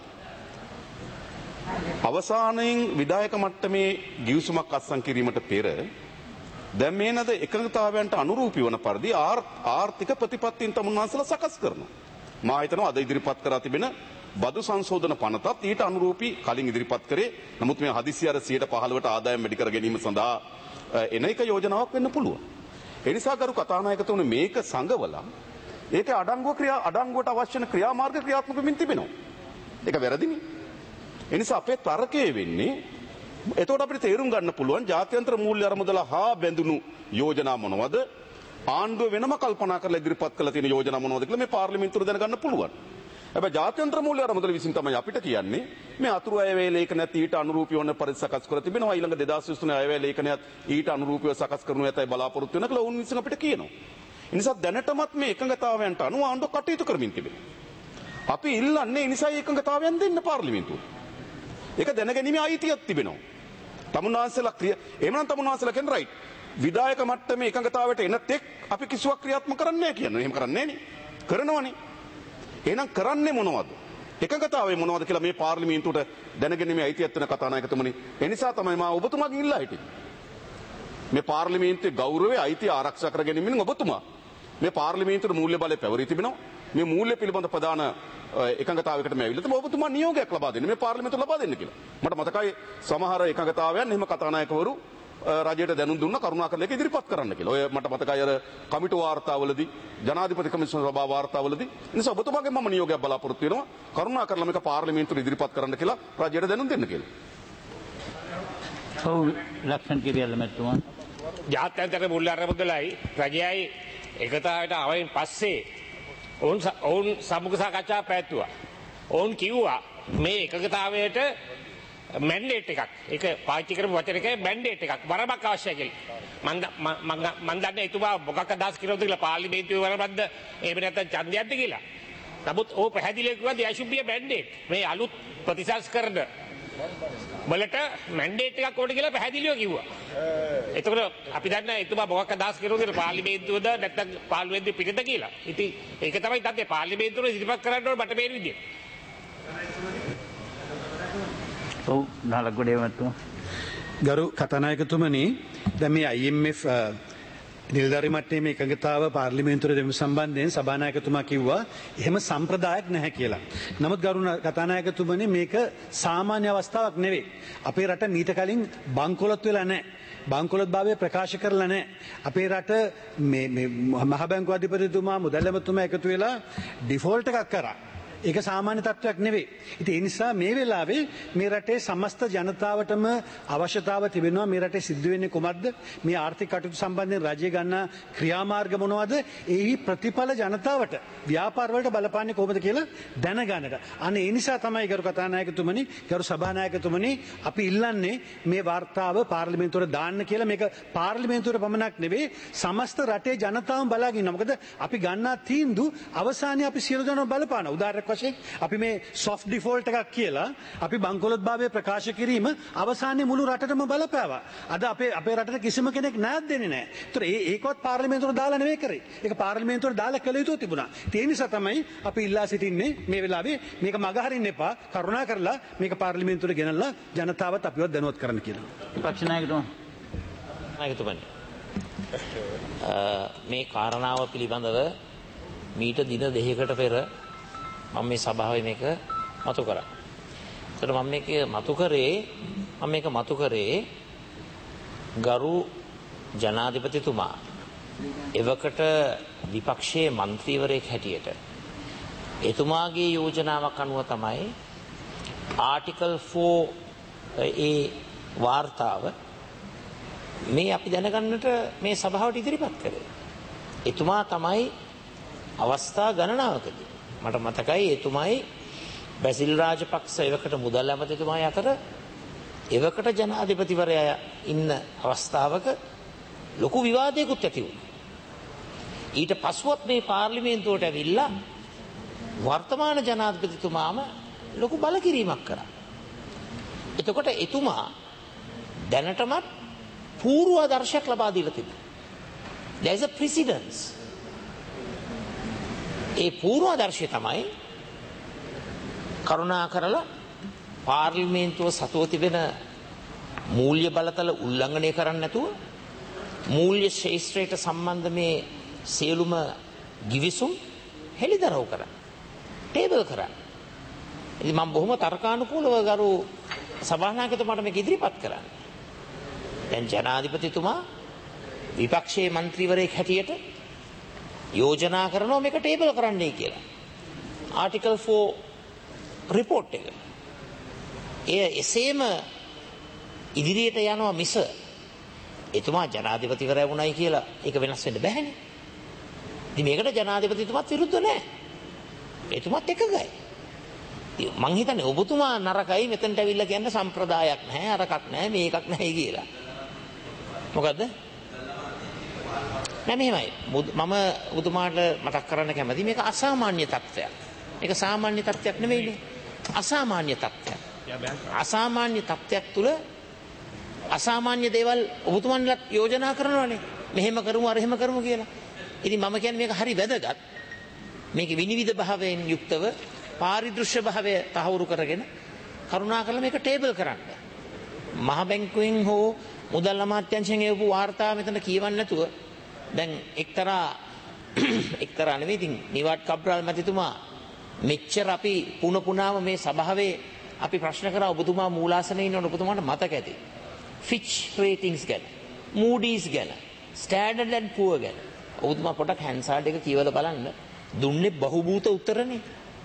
අවසානයෙන් විධායක මට්ටමේ ගිවිසුමක් අත්සන් කිරීමට පෙර දැන් මේ නද එකඟතාවයන්ට අනුරූපී වන පරිදි ආර්ථික ප්‍රතිපත්තීන් තමුන්වහන්සේලා සකස් කරනවා. මා හිතනවා අද ඉදිරිපත් කරලා තිබෙන බදු සංශෝධන පනතත් ඊට අනුරූපී කලින් ඉදිරිපත් කරේ. නමුත් මේ හදිසිය අර සියයට පහළොවට ආදායම් වැඩි කර ගැනීම සඳහා එන එක යෝජනාවක් වෙන්න පුළුවන්. ඒ නිසා කරු කතානායකතුමනි මේක සංගවලා ඒකේ අඩංගුව ක්‍රියා අඩංගුවට අවශ්‍ය වෙන ක්‍රියාමාර්ග ක්‍රියාත්මක වෙමින් තිබෙනවා. ඒක වැරදිනේ. ඒ නිසා අපේ තර්කයේ වෙන්නේ එතකොට අපිට තේරුම් ගන්න පුළුවන් ජාත්‍යන්තර මූල්‍ය අරමුදල හා බැඳුණු යෝජනා මොනවද? ආණ්ඩුව වෙනම කල්පනා කරලා ඉදිරිපත් කළ තියෙන යෝජනා මොනවද කියලා මේ පාර්ලිමේන්තුවේ දැනගන්න පුළුවන්. හැබැයි ජාත්‍යන්තර මූල්‍ය අරමුදල විසින් තමයි අපිට කියන්නේ මේ අතුරු අයවැය ලේඛනයත් ඊට අනුරූපීව වන පරිදි සකස් කර තිබෙනවා. ඊළඟ දෙදාස් විසි තුනේ අයවැය ලේඛනයත් ඊට අනුරූපීව සකස් කරනු ඇතයි බලාපොරොත්තු වෙන කියලා ඔවුන් විසින් අපිට කියනවා. ඒ නිසා දැනටමත් මේ එකඟතාවයන්ට අනුව ආණ්ඩුව කටයුතු කරමින් තිබෙනවා. අපි ඉල්ලන්නේ ඒ නිසා එකඟතාවයන් දෙන්න පාර්ලිමේන්තුවට. ඒක දැනගැනීමේ අයිතියක් තිබෙනවා. තමුන්වහන්සේලා ක්‍රියා එහෙම නම් තමුන්වහන්සේලා කියන රයිට්. විධායක මට්ටමේ එකඟතාවයට එන තෙක් අපි කිසිවක් ක්‍රියාත්මක කරන්නේ නැහැ කියන්නේ. එහෙම කරන්නේ නැහැ නේ. කරනවනේ. එහෙනම් කරන්නේ මොනවද? එකඟතාවය මොනවද කියලා මේ පාර්ලිමේන්තුවට දැනගැනීමේ අයිතියක් වෙන කතානායකතුමනි. ඒ නිසා තමයි මම ඔබතුමාගෙන් ඉල්ලා හිටියේ. මේ පාර්ලිමේන්තුවේ ගෞරවය අයිතිය ආරක්ෂා කර ගැනීමෙන් ඔබතුමා මේ පාර්ලිමේන්තුවේ මූල්‍ය බලය පැවරී තිබෙනවා. මේ මූල්‍ය පිළිබඳ ප්‍රධාන එකඟතාවයකට මේ ඇවිල්ලා තමයි ඔබතුමා නියෝගයක් ලබා දෙන්නේ මේ පාර්ලිමේන්තුව ලබා දෙන්න කියලා. මට මතකයි සමහර එකඟතාවයන් එහෙම කතානායකවරු රජයට දැනුම් දුන්න කරුණාකරලා ඒක ඉදිරිපත් කරන්න කියලා. ඔය මට මතකයි අර කමිටු වාර්තාවලදී ජනාධිපති කමිෂන් සභාව වාර්තාවලදී නිසා ඔබතුමාගෙන් මම නියෝගයක් බලාපොරොත්තු වෙනවා කරුණාකරලා මේක පාර්ලිමේන්තුවට ඉදිරිපත් කරන්න කියලා රජයට දැනුම් දෙන්න කියලා. ඔව් ලක්ෂණ කිරියල්ල මැතිතුමා. ජාත්‍යන්තර මූල්‍ය අරමුදලයි රජයයි එකතාවට ආවෙන් පස්සේ ඔවුන් ඔවුන් සමුග සාකච්ඡා පැවැත්තුවා. ඔවුන් කිව්වා මේ එකගතාවයට මැන්ඩේට් එකක්. ඒක පාවිච්චි කරපු වචන එකේ මැන්ඩේට් එකක්. වරමක් අවශ්‍යයි කියලා. මම මම දන්නේ එතුමා මොකක් අදහස් කරනවද කියලා පාර්ලිමේන්තුවේ වරමක්ද එහෙම නැත්නම් ඡන්දයක්ද කියලා. නමුත් ਉਹ පැහැදිලිව කිව්වා there should be a mandate. මේ අලුත් ප්‍රතිසංස්කරණ වලට මැන්ඩේට් එකක් ඕනේ කියලා පැහැදිලිව කිව්වා. එතකොට අපි දන්නේ එතුමා මොකක් අදහස් කරනවද කියලා පාර්ලිමේන්තුවද නැත්නම් පාර්ලිමේන්තුවේ පිටත කියලා. ඉතින් ඒක තමයි දන්නේ පාර්ලිමේන්තුවේ ඉදිරිපත් කරන්න ඕනේ මට මේ විදියට. ඔව් නාලගොඩේ මැතිතුමා. ගරු කතානායකතුමනි දැන් මේ I M F නිලධාරි මට්ටමේ එකඟතාව පාර්ලිමේන්තුවේ දෙමු සම්බන්ධයෙන් සභානායකතුමා කිව්වා එහෙම සම්ප්‍රදායක් නැහැ කියලා. නමුත් ගරු කතානායකතුමනි මේක සාමාන්‍ය අවස්ථාවක් නෙවෙයි. අපේ රට මීට කලින් බංකොලොත් වෙලා නැහැ. බංකොලොත් භාවය ප්‍රකාශ කරලා නැහැ. අපේ රට මේ මේ මහ බැංකුව අධිපතිතුමා මුදල් ඇමතුමා එකතු වෙලා ඩිෆෝල්ට් එකක් කරා. ඒක සාමාන්‍ය තත්ත්වයක් නෙවෙයි. ඉතින් ඒ නිසා මේ වෙලාවේ මේ රටේ සමස්ත ජනතාවටම අවශ්‍යතාව තිබෙනවා මේ රටේ සිද්ධ වෙන්නේ කොහොමද? මේ ආර්ථික කටයුතු සම්බන්ධයෙන් රජය ගන්න ක්‍රියාමාර්ග මොනවද? ඒහි ප්‍රතිඵල ජනතාවට ව්‍යාපාර වලට බලපාන්නේ කොහොමද කියලා දැනගන්නට. අනේ ඒ නිසා තමයි ගරු කතානායකතුමනි, ගරු සභානායකතුමනි අපි ඉල්ලන්නේ මේ වාර්තාව පාර්ලිමේන්තුවට දාන්න කියලා. මේක පාර්ලිමේන්තුවට පමණක් නෙවෙයි සමස්ත රටේ ජනතාවම බලාගෙන ඉන්නවා. මොකද අපි ගන්නා තීන්දුව අවසානයේ අපි සියලු දෙනා බලපානවා. උදාහරණයක් වශයෙන් අපි මේ soft default එකක් කියලා අපි බංකොලොත් භාවය ප්‍රකාශ කිරීම අවසානයේ මුළු රටටම බලපෑවා. අද අපේ අපේ රටට කිසිම කෙනෙක් ණයක් දෙන්නේ නැහැ. ඒතර ඒ ඒකවත් පාර්ලිමේන්තුවට දාලා නෙවෙයි කරේ. ඒක පාර්ලිමේන්තුවට දාලා කළ යුතු තිබුණා. ඒ නිසා තමයි අපි ඉල්ලා සිටින්නේ මේ වෙලාවේ මේක මගහරින්න එපා. කරුණා කරලා මේක පාර්ලිමේන්තුවට ගෙනල්ලා ජනතාවත් අපිවත් දැනුවත් කරන්න කියලා. විපක්ෂ නායකතුමා. නායකතුමනි. මේ කාරණාව පිළිබඳව මීට දින දෙකකට පෙර මම මේ සභාවේ මේක මතු කරා. ඒතර මම මේක මතු කරේ මම මේක මතු කරේ ගරු ජනාධිපතිතුමා එවකට විපක්ෂයේ മന്ത്രിවරයෙක් හැටියට එතුමාගේ යෝජනාවක් අනුව තමයි ආටිකල් ෆෝර් ඒ වාර්තාව මේ අපි දැනගන්නට මේ සභාවට ඉදිරිපත් කළේ. එතුමා තමයි අවස්ථා ගණනාවකදී මට මතකයි එතුමයි බැසිල් රාජපක්ෂ එවකට මුදල් ඇමතිතුමා අතර එවකට ජනාධිපතිවරයා ඉන්න අවස්ථාවක ලොකු විවාදයකුත් ඇති වුණා. ඊට පස්සෙත් මේ පාර්ලිමේන්තුවට ඇවිල්ලා වර්තමාන ජනාධිපතිතුමාම ලොකු බලකිරීමක් කරා. එතකොට එතුමා දැනටමත් පූර්ව ආදර්ශයක් ලබා දීලා තිබෙනවා. There is a precedence. ඒ පූර්ව ආදර්ශය තමයි කරුණා කරලා පාර්ලිමේන්තුව සතුව තිබෙන මූල්‍ය බලතල උල්ලංඝනය කරන්නේ නැතුව මූල්‍ය ශේෂ්ත්‍රයට සම්බන්ධ මේ සියලුම ගිවිසුම් හෙළිදරව් කරා. ටේබල් කරා. ඉතින් මම බොහොම තර්කානුකූලව ගරු සභානායකතුමාට මේක ඉදිරිපත් කරා. දැන් ජනාධිපතිතුමා විපක්ෂයේ മന്ത്രിවරයෙක් හැටියට යෝජනා කරනවා මේක ටේබල් කරන්නයි කියලා. ආටිකල් ෆෝර් රිපෝට් එක. ඒ එසේම ඉදිරියට යනවා මිස එතුමා ජනාධිපතිවරයා වුණයි කියලා ඒක වෙනස් වෙන්න බෑනේ. ඉතින් මේකට ජනාධිපතිතුමාත් විරුද්ධ නැහැ. එතුමාත් එකගයි. මං හිතන්නේ ඔබතුමා නරකයි මෙතනට ඇවිල්ලා කියන්නේ සම්ප්‍රදායක් නැහැ අරකක් නැහැ මේකක් නැහැ කියලා. මොකද්ද? නෑ මෙහෙමයි. මම ඔබතුමාට මතක් කරන්න කැමතියි මේක අසාමාන්‍ය තත්ත්වයක්. මේක සාමාන්‍ය තත්ත්වයක් නෙවෙයිනේ. අසාමාන්‍ය තත්ත්වයක්. අසාමාන්‍ය තත්ත්වයක් තුල අසාමාන්‍ය දේවල් ඔබතුමන්ලත් යෝජනා කරනවානේ. මෙහෙම කරමු අර එහෙම කරමු කියලා. ඉතින් මම කියන්නේ මේක හරි වැදගත්. මේක විනිවිද භාවයෙන් යුක්තව පාරිදෘශ්‍ය භාවය තහවුරු කරගෙන කරුණාකරලා මේක ටේබල් කරන්න. මහ බැංකුවෙන් හෝ මුදල් අමාත්‍යාංශයෙන් එවපු වාර්තා මෙතන කියවන්න නැතුව දැන් එක්තරා එක්තරා නෙවෙයි ඉතින් නිවාඩ් කබ්‍රාල් මැතිතුමා මෙච්චර අපි පුන පුනාම මේ සභාවේ අපි ප්‍රශ්න කරා ඔබතුමා මූලාසනයේ ඉන්නකොට ඔබතුමාට මතක ඇති. ෆිච් රේටින්ග්ස් ගැන, මූඩීස් ගැන, ස්ටෑන්ඩඩ් ඇන්ඩ් පුවර් ගැන ඔබතුමා පොඩක් හැන්සාඩ් එක කියවලා බලන්න දුන්නේ බහුබූත උත්තරනේ.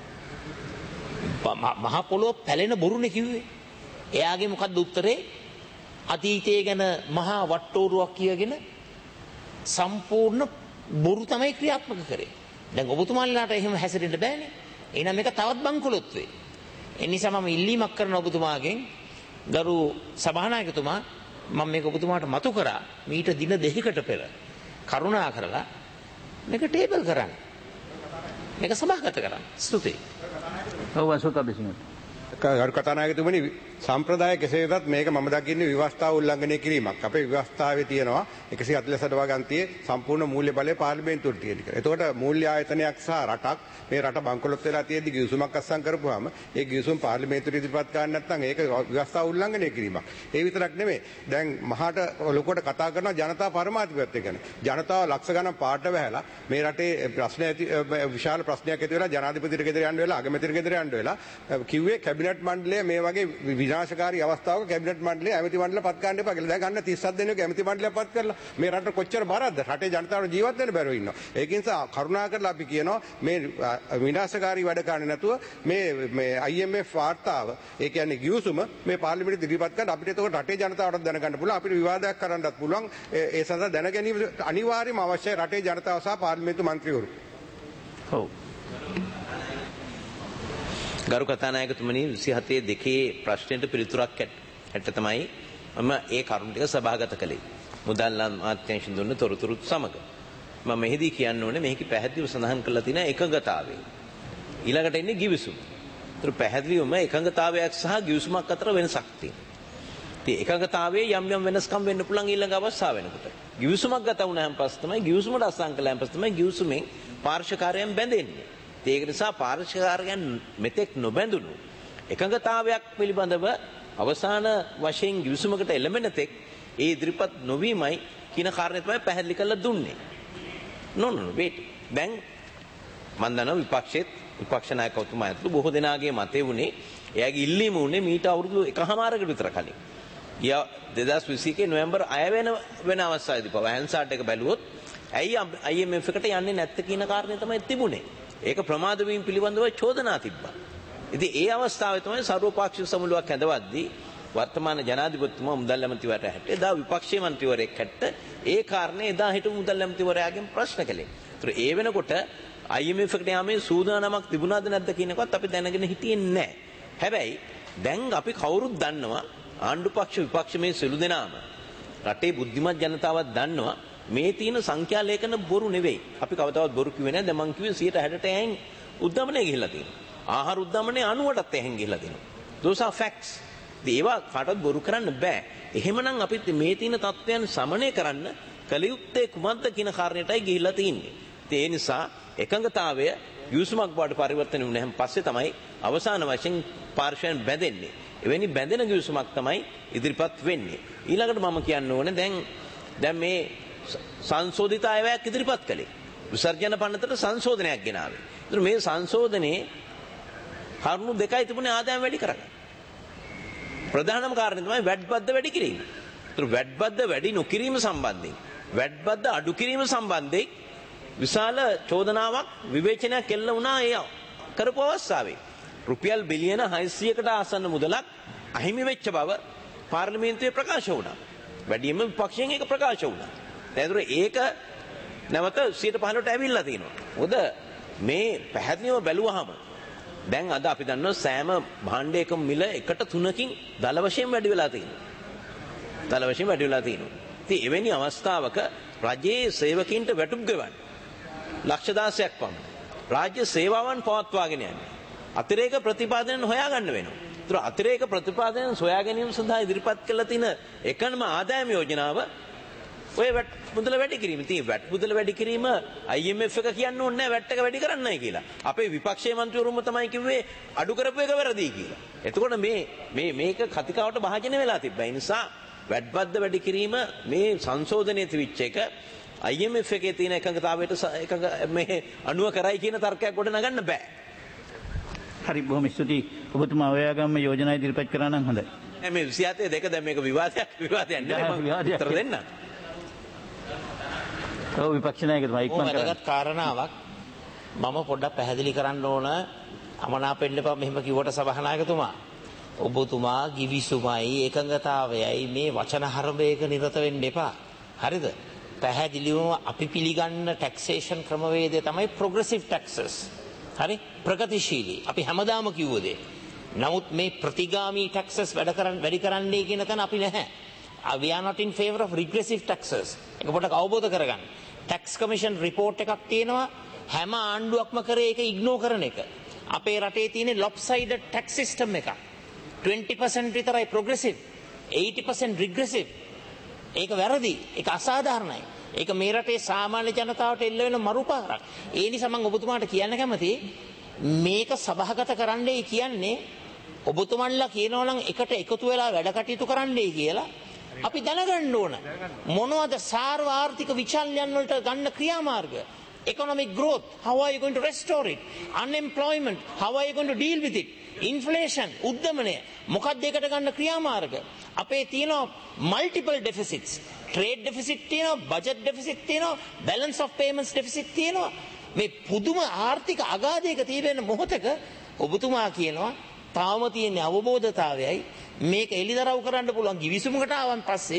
මහා පොළොව පැලෙන බොරුනේ කිව්වේ. එයාගේ මොකද්ද උත්තරේ? අතීතයේ ගැන මහා වට්ටෝරුවක් කියගෙන සම්පූර්ණ බොරු තමයි ක්‍රියාත්මක කරේ. දැන් ඔබතුමාලාට එහෙම හැසිරෙන්න බෑනේ. එහෙනම් මේක තවත් බංකොලොත් වෙයි. ඒ නිසා මම ඉල්ලීමක් කරන ඔබතුමාගෙන් ගරු සභානායකතුමා මම මේක ඔබතුමාට මතු කරා මීට දින දෙකකට පෙර කරුණා කරලා මේක ටේබල් කරන්න. මේක සභාගත කරන්න. ස්තුතියි. ඔව් අශෝක අබේසිංහ. ගරු කතානායකතුමනි සම්ප්‍රදාය කෙසේ වෙතත් මේක මම දකින්නේ ව්‍යවස්ථාව උල්ලංඝනය කිරීමක්. අපේ ව්‍යවස්ථාවේ තියෙනවා එකසිය හතළිස් අට වගන්තියේ සම්පූර්ණ මූල්‍ය බලය පාර්ලිමේන්තුවට තියෙන එක. එතකොට මූල්‍ය ආයතනයක් සහ රටක් මේ රට බංකොලොත් වෙලා තියෙද්දි ගිවිසුමක් අත්සන් කරපුවාම ඒ ගිවිසුම පාර්ලිමේන්තුවට ඉදිරිපත් කරන්න නැත්නම් ඒක ව්‍යවස්ථාව උල්ලංඝනය කිරීමක්. ඒ විතරක් නෙමෙයි. දැන් මහාට ලොකුවට කතා කරනවා ජනතා පරමාධිපත්‍ය ගැන. ජනතාව ලක්ෂ ගණන් පාට වැහැලා මේ රටේ ප්‍රශ්න ඇති විශාල ප්‍රශ්නයක් ඇති වෙලා ජනාධිපතිට ගෙදර යන්න වෙලා අගමැතිට ගෙදර යන්න වෙලා කිව්වේ කැබිනට් මණ්ඩලය මේ වගේ විනාශකාරී අවස්ථාවක කැබිනට් මණ්ඩලය ඇමති මණ්ඩල පත් කරන්න එපා කියලා. දැන් ගන්න තිස් හත් දෙනෙක් ඇමති මණ්ඩලය පත් කරලා මේ රට කොච්චර බරක්ද? රටේ ජනතාවට ජීවත් වෙන්න බැරුව ඉන්නවා. ඒක නිසා කරුණාකරලා අපි කියනවා මේ විනාශකාරී වැඩ කරන්නේ නැතුව මේ මේ I M F වාර්තාව ඒ කියන්නේ ගිවිසුම මේ පාර්ලිමේන්තුවට ඉදිරිපත් කරලා අපිට එතකොට රටේ ජනතාවට දැනගන්න පුළුවන්. අපිට විවාදයක් කරන්නත් පුළුවන්. ඒ සඳහා දැන ගැනීම අනිවාර්යයෙන්ම අවශ්‍යයි රටේ ජනතාව සහ පාර්ලිමේන්තු මන්ත්‍රීවරු. ඔව්. ගරු කතානායකතුමනි විසි හතේ දෙකේ ප්‍රශ්නෙට පිළිතුරක් ඇත්ත තමයි මම ඒ කරුණ ටික සභාගත කළේ. මුදල් අමාත්‍යාංශයෙන් දුන්න තොරතුරුත් සමග. මම මෙහිදී කියන්න ඕනේ මේකේ පැහැදිලිව සඳහන් කරලා තියෙන එකඟතාවය. ඊළඟට එන්නේ ගිවිසුම. ඒතර පැහැදිලිවම එකඟතාවයක් සහ ගිවිසුමක් අතර වෙනසක් තියෙනවා. ඉතින් එකඟතාවයේ යම් යම් වෙනස්කම් වෙන්න පුළුවන් ඊළඟ අවස්ථාව වෙනකොට. ගිවිසුමක් ගත වුණාන් පස්සේ තමයි ගිවිසුමට අත්සන් කළාන් පස්සේ තමයි ගිවිසුමෙන් පාර්ශ්වකාරයන් බැඳෙන්නේ. ඒක නිසා පාර්ශ්වකාරයන් මෙතෙක් නොබැඳුණු එකඟතාවයක් පිළිබඳව අවසාන වශයෙන් ගිවිසුමකට එළඹෙන තෙක් ඒ ඉදිරිපත් නොවීමයි කියන කාරණේ තමයි පැහැදිලි කරලා දුන්නේ. නෝ නෝ wait. දැන් මම දන්නවා විපක්ෂෙත් විපක්ෂ නායකතුමා ඇතුළු බොහෝ දෙනාගේ මතය වුණේ එයාගේ ඉල්ලීම වුණේ මීට අවුරුදු එකහමාරකට විතර කලින්. ගිය දෙදහස් විසි එකේ නොවැම්බර් හය වෙන වෙන අවස්ථාවේදී පවා හැන්සාට් එක බැලුවොත් ඇයි I M F එකට යන්නේ නැත්te කියන කාරණේ තමයි තිබුණේ. ඒක ප්‍රමාද වීම පිළිබඳව චෝදනා තිබ්බා. ඉතින් ඒ අවස්ථාවේ තමයි සර්වපාක්ෂික සමුළුවක් ඇඳවද්දී වර්තමාන ජනාධිපතිතුමා මුදල් ඇමතිවරයා හැට එදා විපක්ෂීය මන්ත්‍රීවරයෙක් හැට ඒ කාරණේ එදා හිටපු මුදල් ඇමතිවරයාගෙන් ප්‍රශ්න කළේ. ඒතර ඒ වෙනකොට I M F එකට යාමේ සූදානමක් තිබුණාද නැද්ද කියන එකවත් අපි දැනගෙන හිටියේ නැහැ. හැබැයි දැන් අපි කවුරුත් දන්නවා ආණ්ඩු පක්ෂ විපක්ෂ මේ සිළු දෙනාම රටේ බුද්ධිමත් ජනතාවක් දන්නවා මේ තියෙන සංඛ්‍යා ලේඛන බොරු නෙවෙයි. අපි කවදාවත් බොරු කිව්වේ නැහැ. දැන් මං කිව්වේ සියයට හැටට යෙන් උද්දමනය ගිහිල්ලා තියෙනවා. ආහාර උද්දමනය අනූවටත් යෙන් ගිහිල්ලා තියෙනවා. those are facts. ඒවා කාටවත් බොරු කරන්න බෑ. එහෙමනම් අපි මේ තියෙන තත්ත්වයන් සමනය කරන්න කලියුත්තේ කුමක්ද කියන කාරණේටයි ගිහිල්ලා තියෙන්නේ. ඒ නිසා එකඟතාවය යුසුමක් බවට පරිවර්තන වුණාන් පස්සේ තමයි අවසාන වශයෙන් පාර්ශ්වයන් බැඳෙන්නේ. එවැනි බැඳෙන යුසුමක් තමයි ඉදිරිපත් වෙන්නේ. ඊළඟට මම කියන්න ඕනේ දැන් දැන් මේ සංශෝධිත අයවැයක් ඉදිරිපත් කළේ. විසර්ජන පනතට සංශෝධනයක් ගෙනාවේ. ඒතර මේ සංශෝධනයේ කරුණු දෙකයි තිබුණේ ආදායම් වැඩි කරගන්න. ප්‍රධානම කාරණේ තමයි වැට් බද්ද වැඩි කිරීම. ඒතර වැට් බද්ද වැඩි නොකිරීම සම්බන්ධයෙන් වැට් බද්ද අඩු කිරීම සම්බන්ධයෙන් විශාල චෝදනාවක් විවේචනයක් එල්ල වුණා ඒ කරපු අවස්ථාවේ. රුපියල් බිලියන හයසියයකට ආසන්න මුදලක් අහිමි වෙච්ච බව පාර්ලිමේන්තුවේ ප්‍රකාශ වුණා. වැඩියෙන්ම විපක්ෂයෙන් ඒක ප්‍රකාශ වුණා. ඒතර ඒක නැවත සියයට පහළොවට ඇවිල්ලා තියෙනවා. මොකද මේ පැහැදිලිව බැලුවාම දැන් අද අපි දන්නවා සෑම භාණ්ඩයකම මිල එකට තුනකින් දල වශයෙන් වැඩි වෙලා තියෙනවා. දල වශයෙන් වැඩි වෙලා තියෙනවා. ඉතින් එවැනි අවස්ථාවක රජයේ සේවකීන්ට වැටුප් ගෙවන්න ලක්ෂ දාසයක් පමණ රාජ්‍ය සේවාවන් පවත්වාගෙන යන්නේ. අතිරේක ප්‍රතිපාදනයන් හොයාගන්න වෙනවා. ඒතර අතිරේක ප්‍රතිපාදනයන් සොයා ගැනීම සඳහා ඉදිරිපත් කළ තියෙන එකම ආදායම යෝජනාව ඔය වැට් මුදල වැඩි කිරීම. ඉතින් වැට් මුදල වැඩි කිරීම I M F එක කියන්න ඕනේ නැහැ වැට් එක වැඩි කරන්නයි කියලා. අපේ විපක්ෂයේ මන්ත්‍රීවරුම තමයි කිව්වේ අඩු කරපු එක වැරදි කියලා. එතකොට මේ මේ මේක කතිකාවට භාජනය වෙලා තිබ්බා. ඒ නිසා වැට් බද්ද වැඩි කිරීම මේ සංශෝධනයේ තිබිච්ච එක I M F එකේ තියෙන එකඟතාවයට එකඟ මේ අනුව කරයි කියන තර්කයක් ගොඩ නගන්න බෑ. හරි බොහොම ස්තුතියි. ඔබතුමා ඔයාගම යෝජනා ඉදිරිපත් කරා නම් හොඳයි. මේ විසිහත දෙක දැන් මේක විවාදයක් විවාදයක් නෙමෙයි මම උත්තර දෙන්න. ඔව් විපක්ෂ නායකතුමා ඉක්මන් කරන්න. වැදගත් කාරණාවක් මම පොඩ්ඩක් පැහැදිලි කරන්න ඕන අමනාපෙන්න එපා මෙහෙම කිව්වට සභානායකතුමා. ඔබතුමා ගිවිසුමයි එකඟතාවයයි මේ වචන හරඹයක නිරත වෙන්න එපා. හරිද? පැහැදිලිවම අපි පිළිගන්න ටැක්සේෂන් ක්‍රමවේදය තමයි ප්‍රොග්‍රෙසිව් ටැක්සස්. හරි? ප්‍රගතිශීලී. අපි හැමදාම කිව්ව දේ. නමුත් මේ ප්‍රතිගාමී ටැක්සස් වැඩ කරන් වැඩි කරන්නයි කියන තැන අපි නැහැ. We are not in favor of regressive taxes. ඒක පොඩ්ඩක් අවබෝධ කරගන්න. tax commission report එකක් තියෙනවා හැම ආණ්ඩුවක්ම කරේ ඒක ඉග්නෝර් කරන එක. අපේ රටේ තියෙන lopsided tax system එකක්. twenty percent විතරයි progressive, eighty percent regressive. ඒක වැරදි. ඒක අසාධාරණයි. ඒක මේ රටේ සාමාන්‍ය ජනතාවට එල්ල වෙන මරුපාරක්. ඒ නිසා මම ඔබතුමාට කියන්න කැමතියි මේක සභාගත කරන්නයි කියන්නේ ඔබතුමන්ලා කියනවා නම් එකට එකතු වෙලා වැඩ කටයුතු කරන්නයි කියලා අපි දැනගන්න ඕන. මොනවද සාර්ව ආර්ථික විචල්යන් වලට ගන්න ක්‍රියාමාර්ග? Economic growth, how are you going to restore it? Unemployment, how are you going to deal with it? Inflation, උද්දමනය, මොකක්ද ඒකට ගන්න ක්‍රියාමාර්ග? අපේ තියෙනවා multiple deficits. Trade deficit තියෙනවා, budget deficit තියෙනවා, balance of payments deficit තියෙනවා. මේ පුදුම ආර්ථික අගාධයක තියෙන මොහොතක ඔබතුමා කියනවා තාම තියෙන අවබෝධතාවයයි මේක එලිදරව් කරන්න පුළුවන් ගිවිසුමකට ආවන් පස්සේ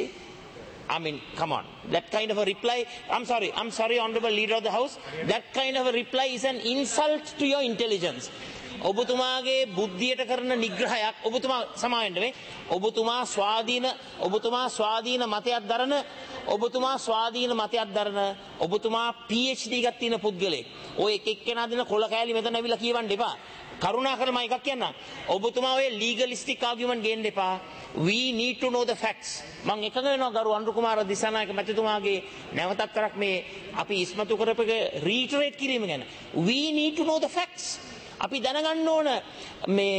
I mean, come on. That kind of a reply, I'm sorry, I'm sorry, Honorable Leader of the House, that kind of a reply is an insult to your intelligence. ඔබතුමාගේ බුද්ධියට කරන නිග්‍රහයක් ඔබතුමා සමාවෙන්න මේ ඔබතුමා ස්වාධීන ඔබතුමා ස්වාධීන මතයක් දරන ඔබතුමා ස්වාධීන මතයක් දරන ඔබතුමා P H D එකක් තියෙන පුද්ගලෙක්. ඔය එක එක්කෙනා දෙන කොළ කෑලි මෙතන ඇවිල්ලා කියවන්න එපා. කරුණාකරලා මම එකක් කියන්නම්. ඔබතුමා ඔය legalistic argument ගේන්න එපා. We need to know the facts. මම එකඟ වෙනවා ගරු අනුර කුමාර දිසානායක මැතිතුමාගේ නැවතත් කරක් මේ අපි ඉස්මතු කරපේක reiterate කිරීම ගැන. We need to know the facts. අපි දැනගන්න ඕන මේ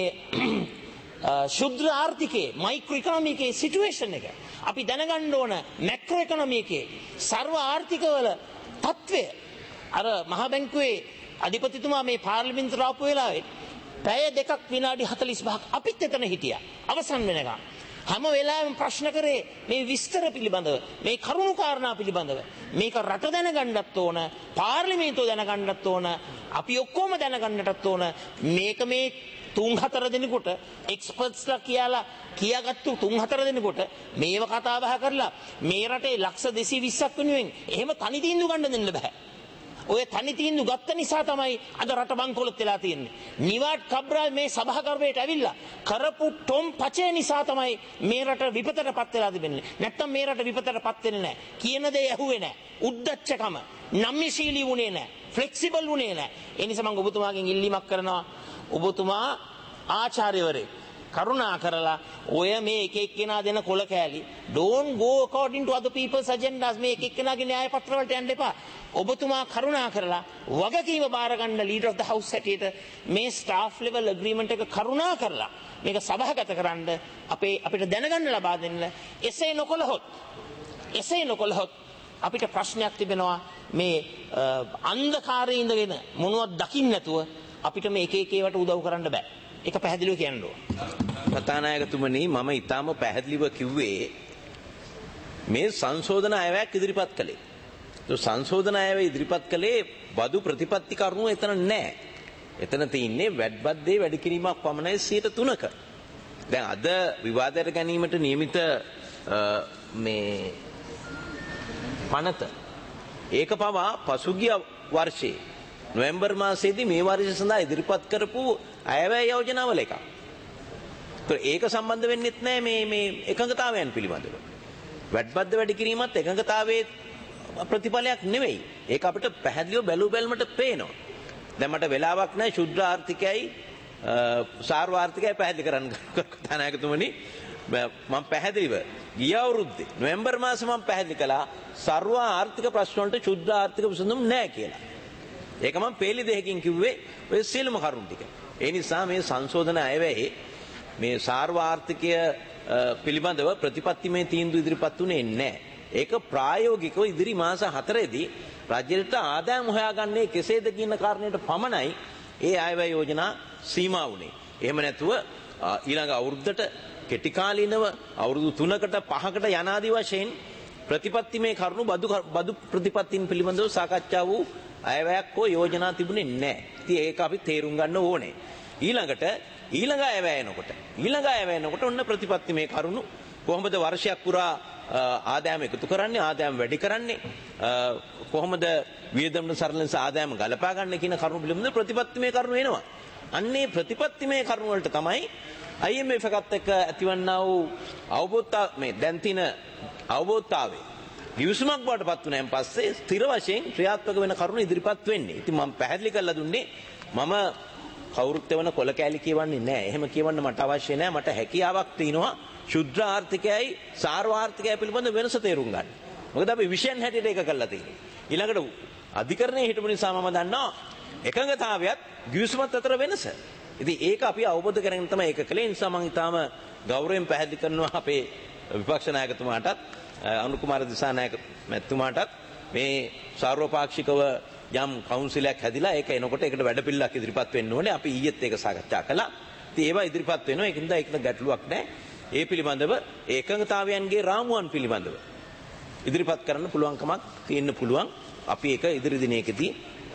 ශුද්ධ ආර්ථිකයේ මයික්‍රෝ ඉකොනොමිකේ සිටුේෂන් එක. අපි දැනගන්න ඕන මැක්‍රෝ ඉකොනොමිකේ සර්ව ආර්ථිකවල තත්ත්වය. අර මහ බැංකුවේ අධිපතිතුමා මේ පාර්ලිමේන්තුවට ආපු වෙලාවේ පැය දෙකක් විනාඩි හතළිස් පහක් අපිත් එතන හිටියා. අවසන් වෙනකම් හැම වෙලාවෙම ප්‍රශ්න කරේ මේ විස්තර පිළිබඳව, මේ කරුණු කාරණා පිළිබඳව. මේක රට දැනගන්නත් ඕන, පාර්ලිමේන්තුව දැනගන්නත් ඕන, අපි ඔක්කොම දැනගන්නටත් ඕන. මේක මේ තුන් හතර දිනකට එක්ස්පර්ට්ස්ලා කියලා කියාගත්තු තුන් හතර දිනකට මේව කතා බහ කරලා මේ රටේ ලක්ෂ දෙසිය විස්සක් වෙනුවෙන් එහෙම තනි තීන්දුව ගන්න දෙන්න බෑ. ඔය තනි තීන්දුව ගත්ත නිසා තමයි අද රට බංකොලොත් වෙලා තියෙන්නේ. නිවාඩ් කබ්‍රාල් මේ සභාකර්මයට ඇවිල්ලා කරපු ටොම් පචේ නිසා තමයි මේ රට විපතටපත් වෙලා තිබෙන්නේ. නැත්තම් මේ රට විපතටපත් වෙන්නේ නැහැ. කියන දේ ඇහුවේ නැහැ. උද්දච්චකම, නම්‍යශීලී වුණේ නැහැ. ෆ්ලෙක්සිබල් වුණේ නැහැ. ඒ නිසා මම ඔබතුමාගෙන් ඉල්ලීමක් කරනවා. ඔබතුමා ආචාර්යවරයෙක් කරුණා කරලා ඔය මේ එක එක්කෙනා දෙන කොල කෑලි don't go according to other people's agendas. මේ එක එක්කෙනාගේ න්‍යාය පත්‍ර වලට යන්න එපා. ඔබතුමා කරුණා කරලා වගකීම බාර ගන්න leader of the house හැටියට මේ staff level agreement එක කරුණා කරලා මේක සභාගත කරන්න අපේ අපිට දැනගන්න ලබා දෙන්න. එසේ නොකළහොත් එසේ නොකළහොත් අපිට ප්‍රශ්නයක් තිබෙනවා. මේ අන්ධකාරයේ ඉඳගෙන මොනවද දකින්න නැතුව අපිට මේ එක එක ඒවාට උදව් කරන්න බෑ. ඒක පැහැදිලිව කියන්න ඕන. කතානායකතුමනි මම ඊටාම පැහැදිලිව කිව්වේ මේ සංශෝධන අයවැයක් ඉදිරිපත් කළේ. ඒ සංශෝධන අයවැය ඉදිරිපත් කළේ බදු ප්‍රතිපත්ති කරුණු එතන නැහැ. එතන තියෙන්නේ වැඩබද්දේ වැඩි කිරීමක් පමණයි සියයට තුනක. දැන් අද විවාදයට ගැනීමට නියමිත මේ පනත ඒක පවා පසුගිය වර්ෂයේ නොවැම්බර් මාසයේදී මේ වර්ෂය සඳහා ඉදිරිපත් කරපු අයවැය යෝජනාවල එකක්. ඒක සම්බන්ධ වෙන්නෙත් නැහැ මේ මේ එකඟතාවයන් පිළිබඳව. වැඩබද්ද වැඩි කිරීමත් එකඟතාවයේ ප්‍රතිඵලයක් නෙවෙයි. ඒක අපිට පැහැදිලිව බැලු බැලමට පේනවා. දැන් මට වෙලාවක් නැහැ ශුද්ධ ආර්ථිකයයි සාර්ව ආර්ථිකයයි පැහැදිලි කරන්න කතානායකතුමනි. මම පැහැදිලිව ගිය අවුරුද්දේ නොවැම්බර් මාසේ මම පැහැදිලි කළා සර්ව ආර්ථික ප්‍රශ්න වලට ශුද්ධ ආර්ථික විසඳුම් නැහැ කියලා. ඒක මම පේලි දෙකකින් කිව්වේ ඔය සියලුම කරුණු ටික. ඒ නිසා මේ සංශෝධන අයවැයේ මේ සාර්ව ආර්ථිකය පිළිබඳව ප්‍රතිපත්තිමය තීන්දුව ඉදිරිපත් වුණේ නැහැ. ඒක ප්‍රායෝගිකව ඉදිරි මාස හතරේදී රජයට ආදායම් හොයාගන්නේ කෙසේද කියන කාරණයට පමණයි ඒ අයවැය යෝජනා සීමා වුණේ. එහෙම නැතුව ඊළඟ අවුරුද්දට කෙටි කාලීනව අවුරුදු තුනකට පහකට යනාදී වශයෙන් ප්‍රතිපත්තිමය කරුණු බදු බදු ප්‍රතිපත්තින් පිළිබඳව සාකච්ඡා වූ අයවැයක් හෝ යෝජනා තිබුණේ නැහැ. ඉතින් ඒක අපි තේරුම් ගන්න ඕනේ. ඊළඟට ඊළඟ අයවැය එනකොට ඊළඟ අයවැය එනකොට ඔන්න ප්‍රතිපත්තිමය කරුණු කොහොමද වර්ෂයක් පුරා ආදායම එකතු කරන්නේ ආදායම වැඩි කරන්නේ කොහොමද වියදම් සරල ලෙස ආදායම ගලපා ගන්න කියන කරුණු පිළිබඳව ප්‍රතිපත්තිමය කරුණු එනවා. අන්නේ ප්‍රතිපත්තිමය කරුණු වලට තමයි I M F එකත් එක්ක ඇතිවන්නා වූ අවබෝධතා මේ දැන් තියෙන අවබෝධතාවය ගිවිසුමක් බවට පත් වුණාන් පස්සේ ස්ථිර වශයෙන් ක්‍රියාත්මක වෙන කරුණු ඉදිරිපත් වෙන්නේ. ඉතින් මම පැහැදිලි කරලා දුන්නේ මම කවුරුත් එවන කොල කෑලි කියවන්නේ නැහැ. එහෙම කියවන්න මට අවශ්‍ය නැහැ. මට හැකියාවක් තියෙනවා ශුද්ධ ආර්ථිකයයි සාර්ව ආර්ථිකයයි පිළිබඳ වෙනස තේරුම් ගන්න. මොකද අපි විෂයන් හැටියට ඒක කරලා තියෙන්නේ. ඊළඟට අධිකරණයේ හිටපු නිසා මම දන්නවා එකඟතාවයත් ගිවිසුමත් අතර වෙනස. ඉතින් ඒක අපි අවබෝධ කරගෙන තමයි ඒක කළේ. ඒ නිසා මම ඊටාම ගෞරවයෙන් පැහැදිලි කරනවා අපේ විපක්ෂ නායකතුමාටත් අනුකුමාර දිසානායක මැතිතුමාටත් මේ සර්වපාක්ෂිකව යම් කවුන්සිලයක් හැදිලා ඒක එනකොට ඒකට වැඩපිළිවෙලක් ඉදිරිපත් වෙන්න ඕනේ. අපි ඊයේත් ඒක සාකච්ඡා කළා. ඉතින් ඒවා ඉදිරිපත් වෙනවා. ඒකින්ද ඒකට ගැටලුවක් නැහැ. ඒ පිළිබඳව ඒකඟතාවයන්ගේ රාමුවන් පිළිබඳව ඉදිරිපත් කරන්න පුළුවන්කමක් තියෙන්න පුළුවන්. අපි ඒක ඉදිරි දිනයකදී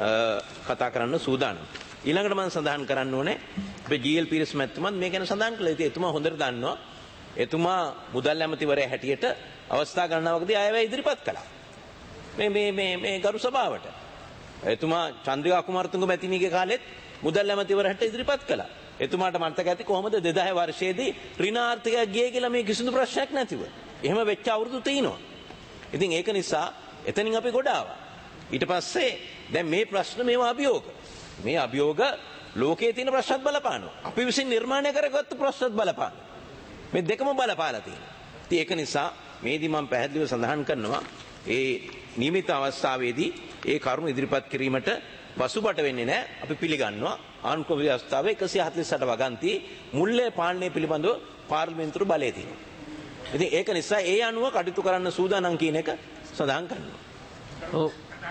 කතා කරන්න සූදානම්. ඊළඟට මම සඳහන් කරන්න ඕනේ අපේ G L පීරිස් මැතිතුමත් මේ ගැන සඳහන් කළා. ඉතින් එතුමා හොඳට දන්නවා. එතුමා මුදල් ඇමතිවරයා හැටියට අවස්ථා ගණනාවකදී අයවැය ඉදිරිපත් කළා. මේ මේ මේ මේ ගරු සභාවට. එතුමා චන්ද්‍රිකා කුමාරතුංග මැතිණියගේ කාලෙත් මුදල් ඇමතිවරයාට ඉදිරිපත් කළා. එතුමාට මතක ඇති කොහොමද දෙදාහ වර්ෂයේදී ඍණ ආර්ථිකයක් ගියේ කියලා මේ කිසිදු ප්‍රශ්නයක් නැතිව. එහෙම වෙච්ච අවුරුදු තියෙනවා. ඉතින් ඒක නිසා එතනින් අපි ගොඩ ආවා. ඊට පස්සේ දැන් මේ ප්‍රශ්න මේවා අභියෝග. මේ අභියෝග ලෝකයේ තියෙන ප්‍රශ්නත් බලපානවා. අපි විසින් නිර්මාණය කරගත්තු ප්‍රශ්නත් බලපානවා. මේ දෙකම බලපාලා තියෙනවා. ඉතින් ඒක නිසා මේදී මම පැහැදිලිව සඳහන් කරනවා ඒ නියමිත අවස්ථාවේදී ඒ කරුණු ඉදිරිපත් කිරීමට පසුබට වෙන්නේ නැහැ. අපි පිළිගන්නවා ආණ්ඩුක්‍රම ව්‍යවස්ථාවේ එකසිය හතළිස් අට වගන්තියේ මුල්‍ය පාලනය පිළිබඳව පාර්ලිමේන්තුවේ බලය තියෙනවා. ඉතින් ඒක නිසා ඒ අනුව කටයුතු කරන්න සූදානම් කියන එක සඳහන් කරනවා. ඔව්.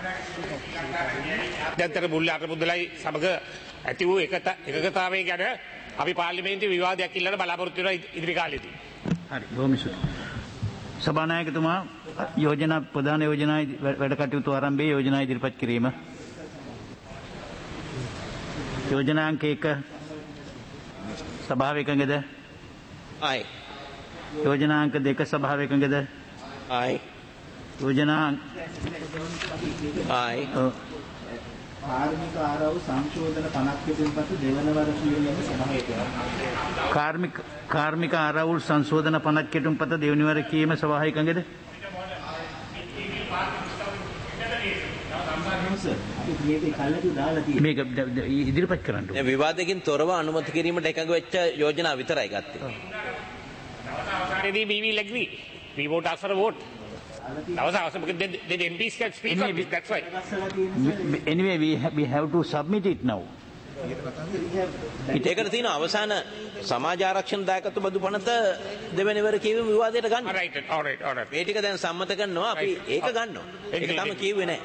දැන්තර මුල්‍ය අරමුදලයි සමග ඇති වූ එකගතාවය ගැන අපි පාර්ලිමේන්තුවේ විවාදයක් ඉල්ලන බලාපොරොත්තු වෙනවා ඉදිරි කාලෙදී. හරි බොහොම ස්තුතියි. සභානායකතුමා යෝජනා ප්‍රධාන යෝජනා වැඩ කටයුතු ආරම්භයේ යෝජනා ඉදිරිපත් කිරීම. යෝජනා අංක එක සභාව එකඟද? ආයි. යෝජනා අංක දෙක සභාව එකඟද? ආයි. යෝජනා ආයි. කාර්මික ආරවුල් සංශෝධන පනක් පිටින්පත් දෙවන වර්ෂයේ සභාවේ කාර්මික කාර්මික ආරවුල් සංශෝධන පනක් පිටින්පත් දෙවන වර කීම සභාව එකඟද? මේක ඉදිරිපත් කරන්න ඕනේ. විවාදයෙන් තොරව අනුමත කිරීමට එකඟ වෙච්ච යෝජනා විතරයි ගත්තේ. We will agree. We won't ask for a vote. That was awesome because the, the M Ps can speak on this, that's why. Anyway, we have, we have to submit it now. ඒකට තියෙන අවසාන සමාජ ආරක්ෂණ දායකත්ව බදු පනත දෙවෙනි වර කියවීම විවාදයට ගන්න. All right, all right, all right. මේ ටික දැන් සම්මත කරනවා අපි ඒක ගන්නවා. ඒක තමයි කිව්වේ නෑ.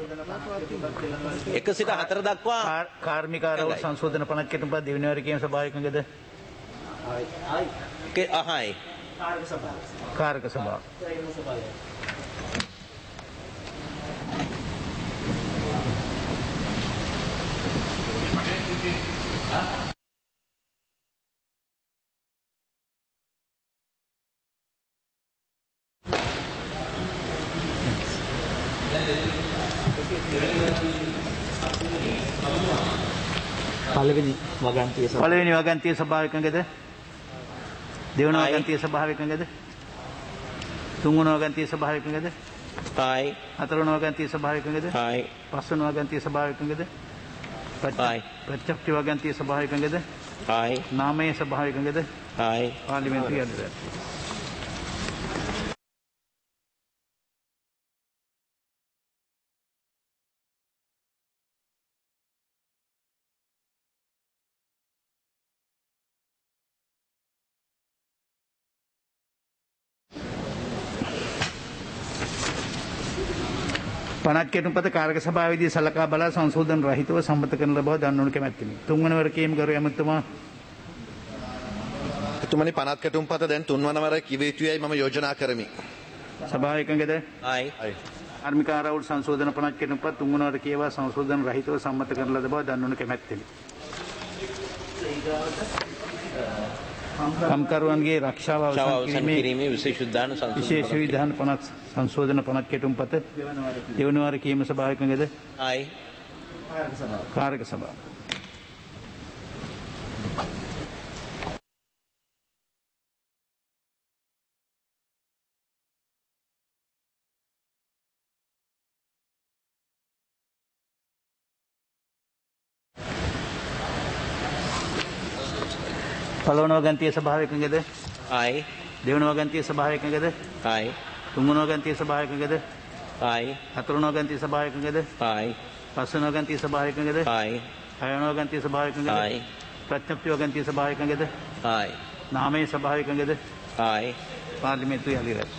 එක සිට හතර දක්වා කාර්මික ආරවුල් සංශෝධන පනක් පිටින්පත් දෙවෙනි වර කීම සභාව එකඟද? ආයි ආයි. අහයි. කාර්ක සභාව. කාර්ක සභාව. පළවෙනි වගන්තිය සභාව. පළවෙනි වගන්තිය සභාව එකඟද? දෙවන වගන්තිය සභාව එකඟද? තුන්වන වගන්තිය සභාව එකඟද? ආයි. හතරවන වගන්තිය සභාව එකඟද? ආයි. පස්වන වගන්තිය සභාව එකඟද? ආයි. ප්‍රත්‍යක්ෂ වගන්තිය සභාව එකඟද? ආයි. නාමයේ සභාව එකඟද? ආයි. පාර්ලිමේන්තුවේ අධිරාජ්‍ය. පනත් කෙටුම්පත කාරක සභාවේදී සලකා බලා සංශෝධන රහිතව සම්මත කරන බව දන්වනු කැමැත්තෙමි. තුන්වන වරකයේම ගරු ඇමතුමා එතුමනි පනත් කෙටුම්පත දැන් තුන්වන වර කිව යුතුයයි මම යෝජනා කරමි. සභාව එකඟද? ආයි. කාර්මික ආරවුල් සංශෝධන පනත් කෙටුම්පත තුන්වන වර කියවා සංශෝධන රහිතව සම්මත කරන ලද බව දන්වනු කැමැත්තෙමි. කම්කරුවන්ගේ රක්ෂාව අවසන් කිරීමේ විශේෂ විධාන සංශෝධන විශේෂ විධාන පනත් සංශෝධන පනත් කෙටුම්පත දෙවන වාර කීම සභාව එකඟද? ආයි. කාරක සභාව. පළවන වගන්තිය සභාව එකඟද? ආයි. දෙවන වගන්තිය සභාව එකඟද? ආයි. තුන්වන වගන්තිය සභාව එකඟද? ආයි. හතරවන වගන්තිය සභාව එකඟද? ආයි. පස්වන වගන්තිය සභාව එකඟද? ආයි. හයවන වගන්තිය සභාව එකඟද? ආයි. ප්‍රඥප්ති වගන්තිය සභාව එකඟද? ආයි. නාමයේ සභාව එකඟද? ආයි. පාර්ලිමේන්තුවේ අධිරාජ්‍ය.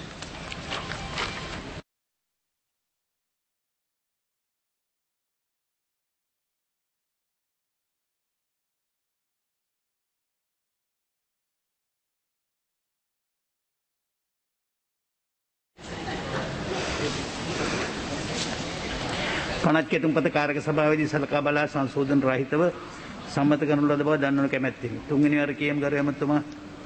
පනත් කෙටුම්පත කාරක සභාවේදී සලකා බලා සංශෝධන රහිතව සම්මත කරනු ලද බව දන්වනු කැමැත්තෙමි. තුන්වෙනි වර කියම් ගරු ඇමතුමා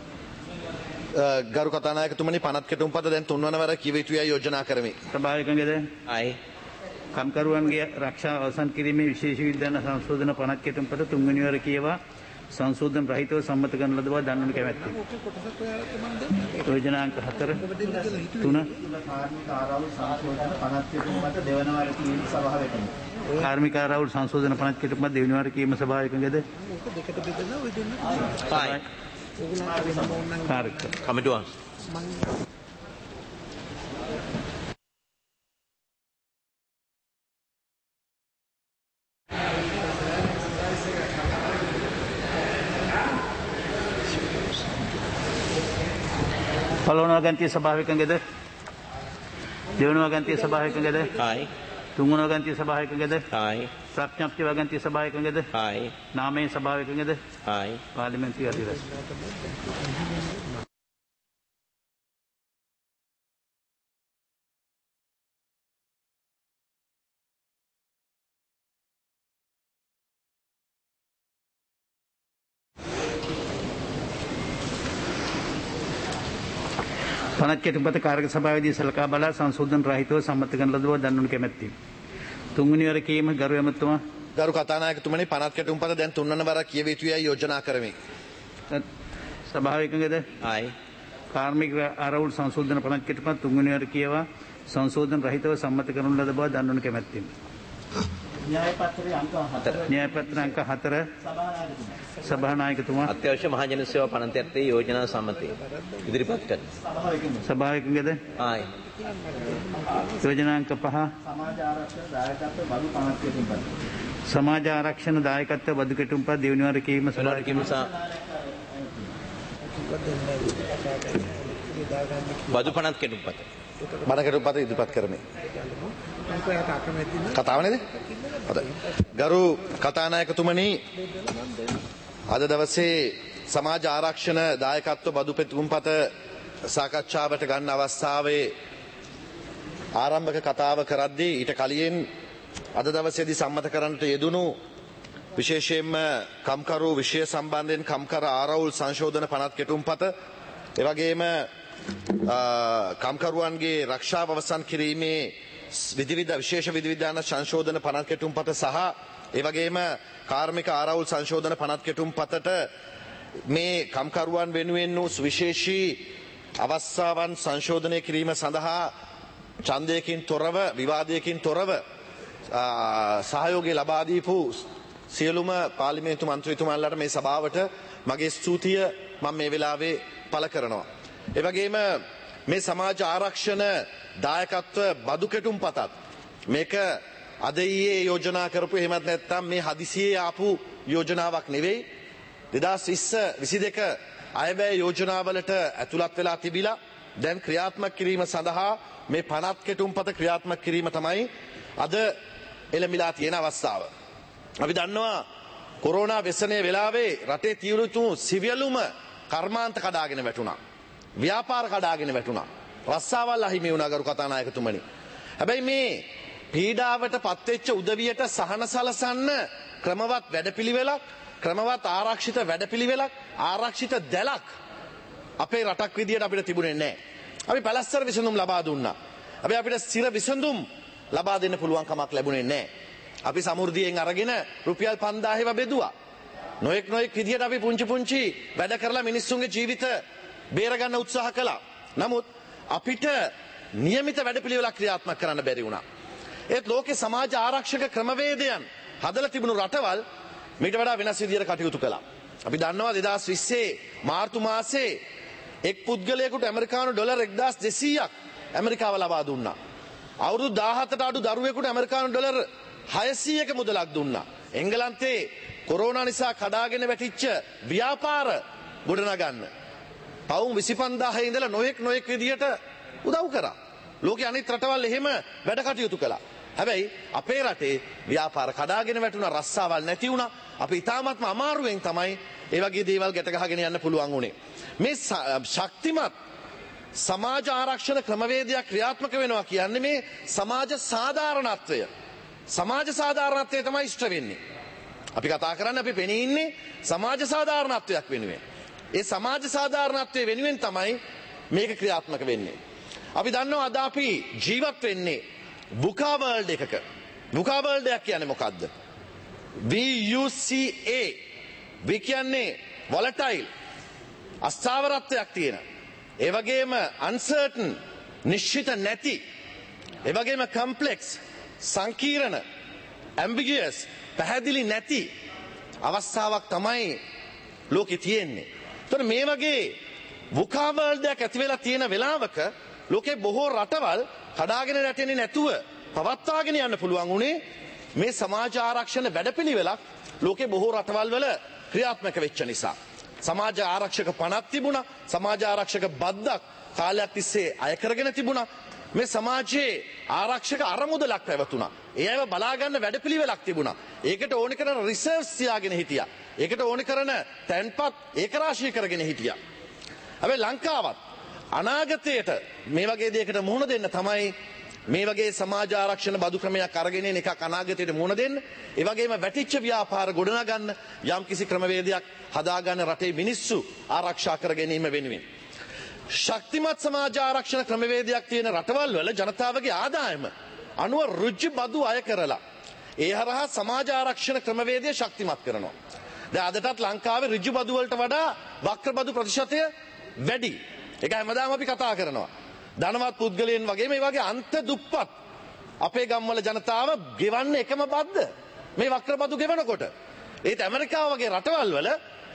ගරු කතානායකතුමනි පනත් කෙටුම්පත දැන් තුන්වන වර කිව යුතුයයි යෝජනා කරමි. සභාව එකඟද? ආයි. කම්කරුවන්ගේ රක්ෂාව අවසන් කිරීමේ විශේෂ විධාන සංශෝධන පනත් කෙටුම්පත තුන්වෙනි වර කියවා සංශෝධන රහිතව සම්මත කරන ලද බව දන්වනු කැමැත්තෙමි. යෝජනා අංක හතර තුන කාර්මික ආරවුල් සංශෝධන පනත් කෙටුම්පත දෙවන වාර කීම සභාව එකඟද? කාර්මික ආරවුල් සංශෝධන පනත් කෙටුම්පත දෙවෙනි වාර කීම සභාව එකඟද? ආයි. කාර්ක කමිටුවන් පළවන වගන්තිය සභාව එකඟද? දෙවන වගන්තිය සභාව එකඟද? ආයි. තුන්වන වගන්තිය සභාව එකඟද? ආයි. ප්‍රඥප්ති වගන්තිය සභාව එකඟද? ආයි. නාමයේ සභාව එකඟද? ආයි. පාර්ලිමේන්තුවේ අධිරාජ්‍ය. පනත් කෙටුම්පත කාරක සභාවේදී සලකා බලා සංශෝධන රහිතව සම්මත කරන ලද බව දන්වනු කැමැත්තෙමි. තුන්වෙනි වර කීම ගරු ඇමතුමා ගරු කතානායකතුමනි පනත් කෙටුම්පත දැන් තුන්වන වර කිව යුතුයයි යෝජනා කරමි. සභාව එකඟද? ආයි. කාර්මික ආරවුල් සංශෝධන පනත් කෙටුම්පත තුන්වෙනි වර කියවා සංශෝධන රහිතව සම්මත කරන ලද බව දන්වනු කැමැත්තෙමි. න්‍යාය පත්‍රයේ අංක හතර න්‍යාය පත්‍ර අංක හතර සභානායකතුමා සභානායකතුමා අත්‍යවශ්‍ය මහජන සේවා පනතයත්තේ යෝජනා සම්මතය ඉදිරිපත් කරන. සභාව එකඟද? සභාව එකඟද? ආයි. යෝජනා අංක පහ සමාජ ආරක්ෂක දායකත්ව බදු පනත් කෙටුම්පත සමාජ ආරක්ෂණ දායකත්ව බදු කෙටුම්පත දෙවෙනි වර කීම සභාව කිම සා බදු පනත් කෙටුම්පත බණ කෙටුම්පත ඉදිරිපත් කරමි. කතාව නේද? ගරු කතානායකතුමනි අද දවසේ සමාජ ආරක්ෂණ දායකත්ව බදු පෙතුම්පත සාකච්ඡාවට ගන්න අවස්ථාවේ ආරම්භක කතාව කරද්දී ඊට කලින් අද දවසේදී සම්මත කරන්නට යෙදුණු විශේෂයෙන්ම කම්කරු විෂය සම්බන්ධයෙන් කම්කර ආරවුල් සංශෝධන පනත් කෙටුම්පත එවැගේම කම්කරුවන්ගේ රක්ෂාව අවසන් කිරීමේ විධිවිධ විශේෂ විධිවිධාන සංශෝධන පනත් කෙටුම්පත සහ ඒ වගේම කාර්මික ආරවුල් සංශෝධන පනත් කෙටුම් පතට මේ කම්කරුවන් වෙනුවෙන් වූ සුවිශේෂී අවස්ථාවන් සංශෝධනය කිරීම සඳහා ඡන්දයකින් තොරව විවාදයකින් තොරව සහයෝගය ලබා දීපු සියලුම පාර්ලිමේන්තු මන්ත්‍රීතුමන්ලාට මේ සභාවට මගේ ස්තුතිය මම මේ වෙලාවේ පළ කරනවා. ඒ වගේම මේ සමාජ ආරක්ෂණ දායකත්ව බදු කෙටුම් පතත් මේක අද ඊයේ යෝජනා කරපු එහෙමත් නැත්නම් මේ හදිසියේ ආපු යෝජනාවක් නෙවෙයි. දෙදාස් විස්ස විසිදෙක අයවැය යෝජනාවලට ඇතුළත් වෙලා තිබිලා දැන් ක්‍රියාත්මක කිරීම සඳහා මේ පනත් කෙටුම් පත ක්‍රියාත්මක කිරීම තමයි අද එළඹිලා තියෙන අවස්ථාව. අපි දන්නවා කොරෝනා වෙසණේ වෙලාවේ රටේ තියුණු සිවියලුම කර්මාන්ත කඩාගෙන වැටුණා. ව්‍යාපාර කඩාගෙන වැටුණා. රස්සාවල් අහිමි වුණා ගරු කතානායකතුමනි. හැබැයි මේ පීඩාවට පත්වෙච්ච උදවියට සහන සලසන්න ක්‍රමවත් වැඩපිළිවෙලක්, ක්‍රමවත් ආරක්ෂිත වැඩපිළිවෙලක්, ආරක්ෂිත දැලක් අපේ රටක් විදියට අපිට තිබුණේ නැහැ. අපි පැලැස්තර විසඳුම් ලබා දුන්නා. හැබැයි අපිට ස්ථිර විසඳුම් ලබා දෙන්න පුළුවන් කමක් ලැබුණේ නැහැ. අපි සමෘද්ධියෙන් අරගෙන රුපියල් පන්දාහේව බෙදුවා. නොඑක් නොඑක් විදියට අපි පුංචි පුංචි වැඩ කරලා මිනිස්සුන්ගේ ජීවිත බේරගන්න උත්සාහ කළා. නමුත් අපිට નિયમિત වැඩපිළිවෙලක් ක්‍රියාත්මක කරන්න බැරි වුණා. ඒත් ලෝකේ සමාජ ආරක්ෂක ක්‍රමවේදයන් හදලා තිබුණු රටවල් මීට වඩා වෙනස් විදියට කටයුතු කළා. අපි දන්නවා දෙදාස් විස්සේ මාර්තු මාසේ එක් පුද්ගලයෙකුට ඇමරිකානු ඩොලර් එක්දාස් දෙසීයක් ඇමරිකාව ලබා දුන්නා. අවුරුදු දාහතට අඩු දරුවෙකුට ඇමරිකානු ඩොලර් හයසීයක මුදලක් දුන්නා. එංගලන්තේ කොරෝනා නිසා කඩාගෙන වැටිච්ච ව්‍යාපාර ගොඩනගන්න පවුම් විසිපන්දාහේ ඉඳලා නොයෙක් නොයෙක් විදියට උදව් කරා. ලෝකේ අනිත් රටවල් එහෙම වැඩ කටයුතු කළා. හැබැයි අපේ රටේ ව්‍යාපාර කඩාගෙන වැටුණා, රස්සාවල් නැති වුණා. අපි ඉතාමත්ම අමාරුවෙන් තමයි ඒ වගේ දේවල් ගැට ගහගෙන යන්න පුළුවන් වුණේ. මේ ශක්තිමත් සමාජ ආරක්ෂණ ක්‍රමවේදයක් ක්‍රියාත්මක වෙනවා කියන්නේ මේ සමාජ සාධාරණත්වය. සමාජ සාධාරණත්වය තමයි ඉෂ්ට වෙන්නේ. අපි කතා කරන්නේ අපි පෙනී ඉන්නේ සමාජ සාධාරණත්වයක් වෙනුවෙන්. ඒ සමාජ සාධාරණත්වය වෙනුවෙන් තමයි මේක ක්‍රියාත්මක වෙන්නේ. අපි දන්නවා අද අපි ජීවත් වෙන්නේ බුකා වර්ල්ඩ් එකක. බුකා වර්ල්ඩ් එක කියන්නේ මොකද්ද? V U C A. V කියන්නේ volatile. අස්ථාවරත්වයක් තියෙන. ඒ වගේම uncertain, නිශ්චිත නැති. ඒ වගේම complex, සංකීර්ණ, ambiguous, පැහැදිලි නැති අවස්ථාවක් තමයි ලෝකෙ තියෙන්නේ. එතකොට මේ වගේ VUCA world එකක් ඇති වෙලා තියෙන වෙලාවක ලෝකේ බොහෝ රටවල් කඩාගෙන රැටෙන්නේ නැතුව පවත්වාගෙන යන්න පුළුවන් උනේ මේ සමාජ ආරක්ෂණ වැඩපිළිවෙලක් ලෝකේ බොහෝ රටවල් වල ක්‍රියාත්මක වෙච්ච නිසා. සමාජ ආරක්ෂක පනත් තිබුණා, සමාජ ආරක්ෂක බද්දක් කාලයක් තිස්සේ අය කරගෙන තිබුණා. මේ සමාජයේ ආරක්ෂක අරමුදලක් පැවතුණා. ඒ අයව බලා ගන්න වැඩපිළිවෙලක් තිබුණා. ඒකට ඕන කරන රිසර්ව්ස් තියාගෙන හිටියා. ඒකට ඕන කරන තැන්පත් ඒකරාශී කරගෙන හිටියා. හැබැයි ලංකාවත් අනාගතයට මේ වගේ දෙයකට මුහුණ දෙන්න තමයි මේ වගේ සමාජ ආරක්ෂණ බදු ක්‍රමයක් අරගෙන එන එකක් අනාගතයට මුහුණ දෙන්න. ඒ වගේම වැටිච්ච ව්‍යාපාර ගොඩනගන්න යම් කිසි ක්‍රමවේදයක් හදාගන්න රටේ මිනිස්සු ආරක්ෂා කර ගැනීම වෙනුවෙන්. ශක්තිමත් සමාජ ආරක්ෂණ ක්‍රමවේදයක් තියෙන රටවල් වල ජනතාවගේ ආදායම අනුව රුජු බදු අය කරලා ඒ හරහා සමාජ ආරක්ෂණ ක්‍රමවේදය ශක්තිමත් කරනවා. දැන් අදටත් ලංකාවේ ඍජු බදු වලට වඩා වක්‍ර බදු ප්‍රතිශතය වැඩි. ඒක හැමදාම අපි කතා කරනවා. ධනවත් පුද්ගලයන් වගේ මේ වගේ අන්ත දුප්පත් අපේ ගම්වල ජනතාව ගෙවන්නේ එකම බද්ද මේ වක්‍ර බදු ගෙවනකොට. ඒත් ඇමරිකාව වගේ රටවල් වල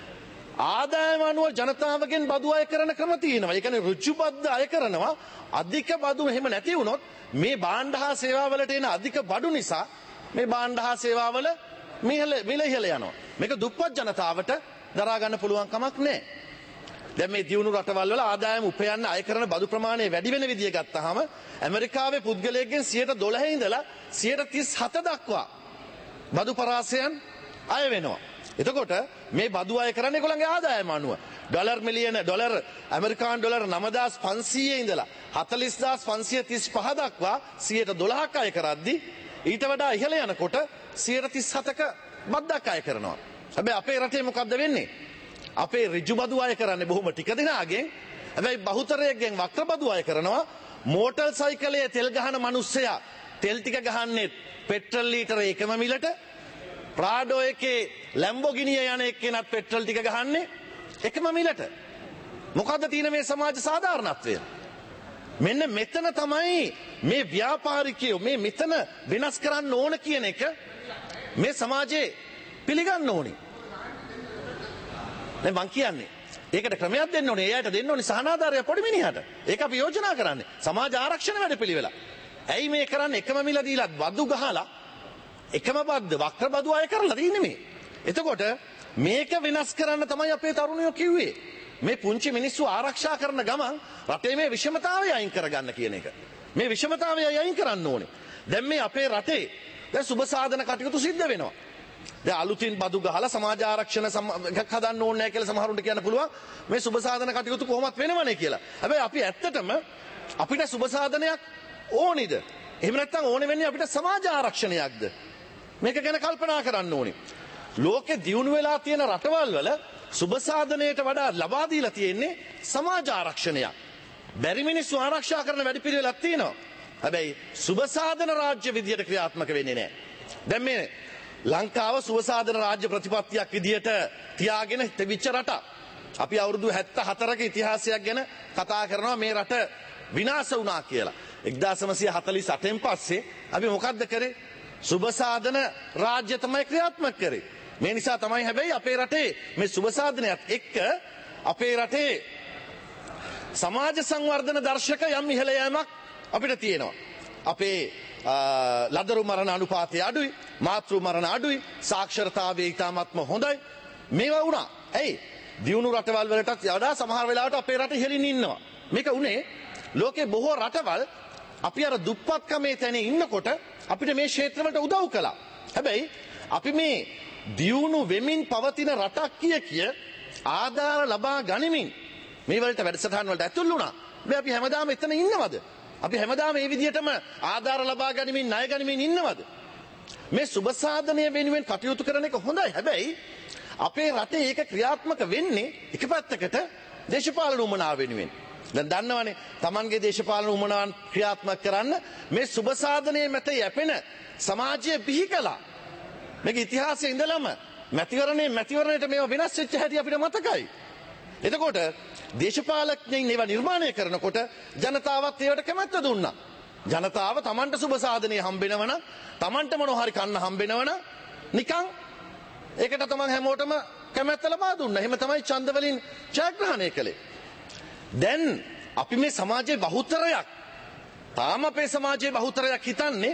ආදායම අනුව ජනතාවගෙන් බදු අය කරන ක්‍රම තියෙනවා. ඒ කියන්නේ ඍජු බද්ද අය කරනවා. අධික බදු එහෙම නැති වුණොත් මේ භාණ්ඩ හා සේවා වලට එන අධික බඩු නිසා මේ භාණ්ඩ හා සේවා වල මිල ඉහළ යනවා. මේක දුප්පත් ජනතාවට දරා ගන්න පුළුවන් කමක් නැහැ. දැන් මේ දියුණු රටවල් වල ආදායම උපයන්න අය කරන බදු ප්‍රමාණය වැඩි වෙන විදිය ගත්තාම ඇමරිකාවේ පුද්ගලයෙක්ගෙන් සියයට දොළහ ඉඳලා සියයට තිස් හත දක්වා බදු පරාසයන් අය වෙනවා. එතකොට මේ බදු අය කරන්නේ ඒගොල්ලන්ගේ ආදායම අනුව. ඩොලර් මිලියන ඩොලර් ඇමරිකානු ඩොලර් නවදාස් පන්සීය ඉඳලා හතළිස් දාස් පන්සිය තිස් පහ දක්වා සියයට දොළහක් අය කරද්දී ඊට වඩා ඉහළ යනකොට සියයට තිස් හතක බද්දක් අය කරනවා. හැබැයි අපේ රටේ මොකද්ද වෙන්නේ? අපේ ඍජු බදු අය කරන්නේ බොහොම ටික දෙනාගෙන්. හැබැයි බහුතරයෙන් වක්‍ර බදු අය කරනවා. මෝටර් සයිකලයේ තෙල් ගහන මිනිස්සයා තෙල් ටික ගහන්නේ පෙට්‍රල් ලීටර එකම මිලට. ප්‍රාඩෝ එකේ ලැම්බෝගිනිය යන එක්කෙනත් පෙට්‍රල් ටික ගහන්නේ එකම මිලට. මොකද්ද තියෙන මේ සමාජ සාධාරණත්වය? මෙන්න මෙතන තමයි මේ ව්‍යාපාරිකයෝ මේ මෙතන වෙනස් කරන්න ඕන කියන එක මේ සමාජයේ පිළිගන්න ඕනේ. දැන් මං කියන්නේ ඒකට ක්‍රමයක් දෙන්න ඕනේ. එයාට දෙන්න ඕනේ සහනාධාරය පොඩි මිනිහට. ඒක අපි යෝජනා කරන්නේ. සමාජ ආරක්ෂණ වැඩපිළිවෙල. ඇයි මේ කරන්නේ? එකම මිල දීලා බදු ගහලා එකම බද්ද වක්‍ර බදු අය කරලා තියෙන්නේ මේ. එතකොට මේක වෙනස් කරන්න තමයි අපේ තරුණයෝ කිව්වේ. මේ පුංචි මිනිස්සු ආරක්ෂා කරන ගමන් රටේ මේ විෂමතාවය අයින් කරගන්න කියන එක. මේ විෂමතාවය අයින් කරන්න ඕනේ. දැන් මේ අපේ රටේ දැන් සුබ සාධන කටයුතු සිද්ධ වෙනවා. දැන් අලුතින් බදු ගහලා සමාජ ආරක්ෂණ එකක් හදන්න ඕනේ නැහැ කියලා සමහරුන්ට කියන්න පුළුවන්. මේ සුබ සාධන කටයුතු කොහොමත් වෙනවනේ කියලා. හැබැයි අපි ඇත්තටම අපිට සුබ සාධනයක් ඕනිද? එහෙම නැත්නම් ඕනේ වෙන්නේ අපිට සමාජ ආරක්ෂණයක්ද? මේක ගැන කල්පනා කරන්න ඕනේ. ලෝකෙ දියුණු වෙලා තියෙන රටවල් වල සුබ සාධනයට වඩා ලබා දීලා තියෙන්නේ සමාජ ආරක්ෂණයක්. බැරි මිනිස්සු ආරක්ෂා කරන වැඩපිළිවෙලක් තියෙනවා. හැබැයි සුබ සාධන රාජ්‍ය විදියට ක්‍රියාත්මක වෙන්නේ නැහැ. දැන් මේ ලංකාව සුබ සාධන රාජ්‍ය ප්‍රතිපත්තියක් විදියට තියාගෙන තිබිච්ච රට. අපි අවුරුදු හැත්තෑ හතරක ඉතිහාසයක් ගැන කතා කරනවා මේ රට විනාශ වුණා කියලා. එක්දාස් නවසිය හතළිස් අටෙන් පස්සේ අපි මොකද්ද කරේ? සුබ සාධන රාජ්‍ය තමයි ක්‍රියාත්මක කරේ. මේ නිසා තමයි හැබැයි අපේ රටේ මේ සුබ සාධනයත් එක්ක අපේ රටේ සමාජ සංවර්ධන දර්ශක යම් ඉහළ යෑමක් අපිට තියෙනවා. අපේ ලදරු මරණ අනුපාතය අඩුයි, මාතෘ මරණ අඩුයි, සාක්ෂරතාවය ඉතාමත්ම හොඳයි. මේවා වුණා. ඇයි? දියුණු රටවල් වලටත් වඩා සමහර වෙලාවට අපේ රට ඉහළින් ඉන්නවා. මේක උනේ ලෝකේ බොහෝ රටවල් අපි අර දුප්පත්කමේ තැනේ ඉන්නකොට අපිට මේ ක්ෂේත්‍රවලට උදව් කළා. හැබැයි අපි මේ දියුණු වෙමින් පවතින රටක් කිය කිය ආධාර ලබා ගනිමින් මේ වලට වැඩසටහන් වලට ඇතුල් වුණා. මේ අපි හැමදාම එතන ඉන්නවද? අපි හැමදාම මේ විදිහටම ආධාර ලබා ගනිමින් ණය ගනිමින් ඉන්නවද? මේ සුබ සාධනය වෙනුවෙන් කටයුතු කරන එක හොඳයි. හැබැයි අපේ රටේ ඒක ක්‍රියාත්මක වෙන්නේ එක පැත්තකට දේශපාලන උමනාව වෙනුවෙන්. දැන් දන්නවනේ Tamanගේ දේශපාලන උමනාවන් ක්‍රියාත්මක කරන්න මේ සුබ සාධනයේ මත යැපෙන සමාජය බිහි කළා. මේක ඉතිහාසයේ ඉඳලම මැතිවරණේ මැතිවරණයට මේවා වෙනස් වෙච්ච හැටි අපිට මතකයි. එතකොට දේශපාලඥයින් ඒවා නිර්මාණය කරනකොට ජනතාවත් ඒවට කැමැත්ත දුන්නා. ජනතාව Tamanට සුබ සාධනය හම්බෙනවනම් Tamanට මොනවා හරි කන්න හම්බෙනවනම් නිකන් ඒකට තමන් හැමෝටම කැමැත්ත ලබා දුන්නා. එහෙම තමයි ඡන්ද වලින් ජයග්‍රහණය කළේ. දැන් අපි මේ සමාජයේ බහුතරයක් තාම අපේ සමාජයේ බහුතරයක් හිතන්නේ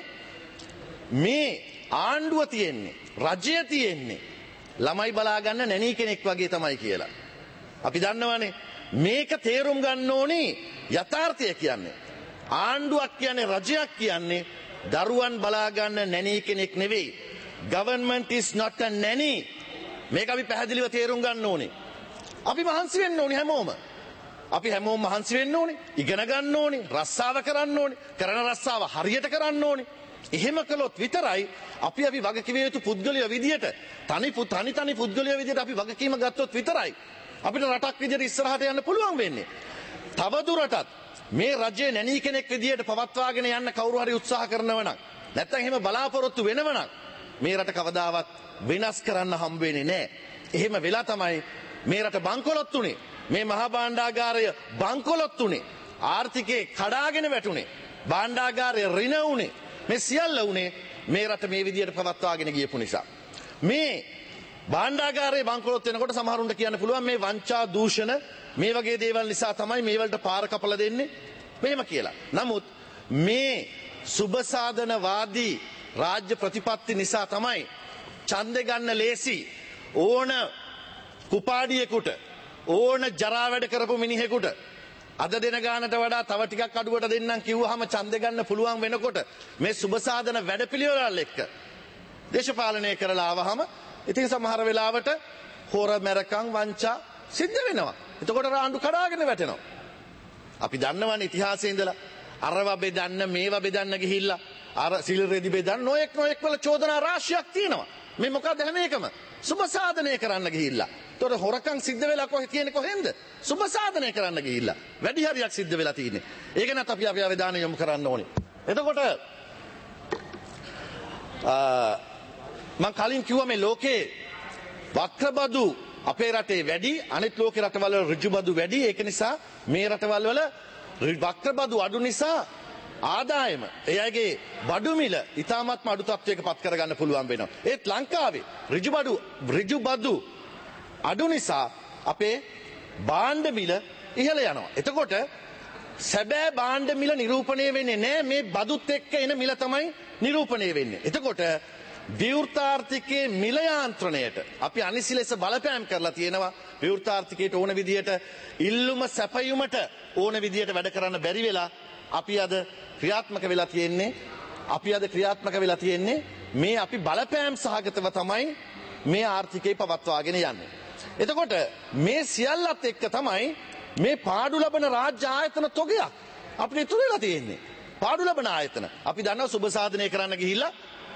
මේ ආණ්ඩුව තියෙන්නේ රජය තියෙන්නේ ළමයි බලා ගන්න නැණී කෙනෙක් වගේ තමයි කියලා. අපි දන්නවනේ මේක තේරුම් ගන්න ඕනේ යථාර්ථය කියන්නේ. ආණ්ඩුවක් කියන්නේ රජයක් කියන්නේ දරුවන් බලා ගන්න නැණී කෙනෙක් නෙවෙයි. Government is not a nanny. මේක අපි පැහැදිලිව තේරුම් ගන්න ඕනේ. අපි මහන්සි වෙන්න ඕනේ හැමෝම. අපි හැමෝම මහන්සි වෙන්න ඕනේ. ඉගෙන ගන්න ඕනේ. රස්සාව කරන්න ඕනේ. කරන රස්සාව හරියට කරන්න ඕනේ. එහෙම කළොත් විතරයි අපි අපි වගකීම යුතු පුද්ගලයෝ විදියට තනි තනි තනි පුද්ගලයෝ විදියට අපි වගකීම ගත්තොත් විතරයි අපිට රටක් විදියට ඉස්සරහට යන්න පුළුවන් වෙන්නේ. තව දුරටත් මේ රජයේ නැණී කෙනෙක් විදියට පවත්වාගෙන යන්න කවුරු හරි උත්සාහ කරනවා නම් නැත්නම් එහෙම බලාපොරොත්තු වෙනව නම් මේ රට කවදාවත් වෙනස් කරන්න හම්බ වෙන්නේ නැහැ. එහෙම වෙලා තමයි මේ රට බංකොලොත් උනේ. මේ මහා භාණ්ඩාගාරය බංකොලොත් උනේ. ආර්ථිකේ කඩාගෙන වැටුනේ. භාණ්ඩාගාරය ඍණ උනේ. මේ සියල්ල උනේ මේ රට මේ විදියට පවත්වාගෙන ගියපු නිසා. මේ භාණ්ඩාගාරයේ බංකොලොත් වෙනකොට සමහරුන්ට කියන්න පුළුවන් මේ වංචා දූෂණ මේ වගේ දේවල් නිසා තමයි මේ වලට පාර කපලා දෙන්නේ. මෙහෙම කියලා. නමුත් මේ සුබ සාධනවාදී රාජ්‍ය ප්‍රතිපත්ති නිසා තමයි ඡන්දෙ ගන්න ලේසි ඕන කුපාඩියෙකුට ඕන ජරා වැඩ කරපු මිනිහෙකුට අද දෙන ගානට වඩා තව ටිකක් අඩුවට දෙන්නම් කිව්වහම ඡන්දෙ ගන්න පුළුවන් වෙනකොට මේ සුබ සාධන වැඩපිළිවෙල එක්ක දේශපාලනය කරලා ආවහම ඉතින් සමහර වෙලාවට හොර මැරකම් වංචා සිද්ධ වෙනවා. එතකොට රාණ්ඩු කඩාගෙන වැටෙනවා. අපි දන්නවනේ ඉතිහාසයේ ඉඳලා අරව බෙදන්න මේවා බෙදන්න ගිහිල්ලා අර සිල් රෙදි බෙදන්න නොඑක් නොඑක් වල චෝදනා රාශියක් තියෙනවා. මේ මොකද හැම එකම සුබ සාධනය කරන්න ගිහිල්ලා. ඒතකොට හොරකම් සිද්ධ වෙලා කොහෙ තියෙන්නේ කොහෙන්ද? සුබ සාධනය කරන්න ගිහිල්ලා. වැඩි හරියක් සිද්ධ වෙලා තියෙන්නේ. ඒක නැත් අපි අපි අවධානය යොමු කරන්න ඕනේ. එතකොට මම කලින් කිව්වා මේ ලෝකේ වක්‍රබදු අපේ රටේ වැඩි අනිත් ලෝකේ රටවල ඍජුබදු වැඩි. ඒක නිසා මේ රටවල් වල වක්‍රබදු අඩු නිසා ආදායම එයාගේ බඩු මිල ඉතාමත්ම අඩු තත්වයක පත් කරගන්න පුළුවන් වෙනවා. ඒත් ලංකාවේ ඍජුබඩු ඍජුබදු අඩු නිසා අපේ භාණ්ඩ මිල ඉහළ යනවා. එතකොට සැබෑ භාණ්ඩ මිල නිරූපණය වෙන්නේ නැහැ, මේ බදුත් එක්ක එන මිල තමයි නිරූපණය වෙන්නේ. එතකොට විවෘතාර්ථිකයේ මිල යාන්ත්‍රණයට අපි අනිසි ලෙස බලපෑම් කරලා තියෙනවා. විවෘතාර්ථිකයට ඕන විදියට ඉල්ලුම සැපයුමට ඕන විදියට වැඩ කරන්න බැරි වෙලා අපි අද ක්‍රියාත්මක වෙලා තියෙන්නේ අපි අද ක්‍රියාත්මක වෙලා තියෙන්නේ මේ අපි බලපෑම් සහගතව තමයි මේ ආර්ථිකය පවත්වාගෙන යන්නේ. එතකොට මේ සියල්ලත් එක්ක තමයි මේ පාඩු ලබන රාජ්‍ය ආයතන තොගයක් අපිට ඉතුරු වෙලා තියෙන්නේ. පාඩු ලබන ආයතන අපි දන්නවා සුබ සාධනය කරන්න ගිහිල්ලා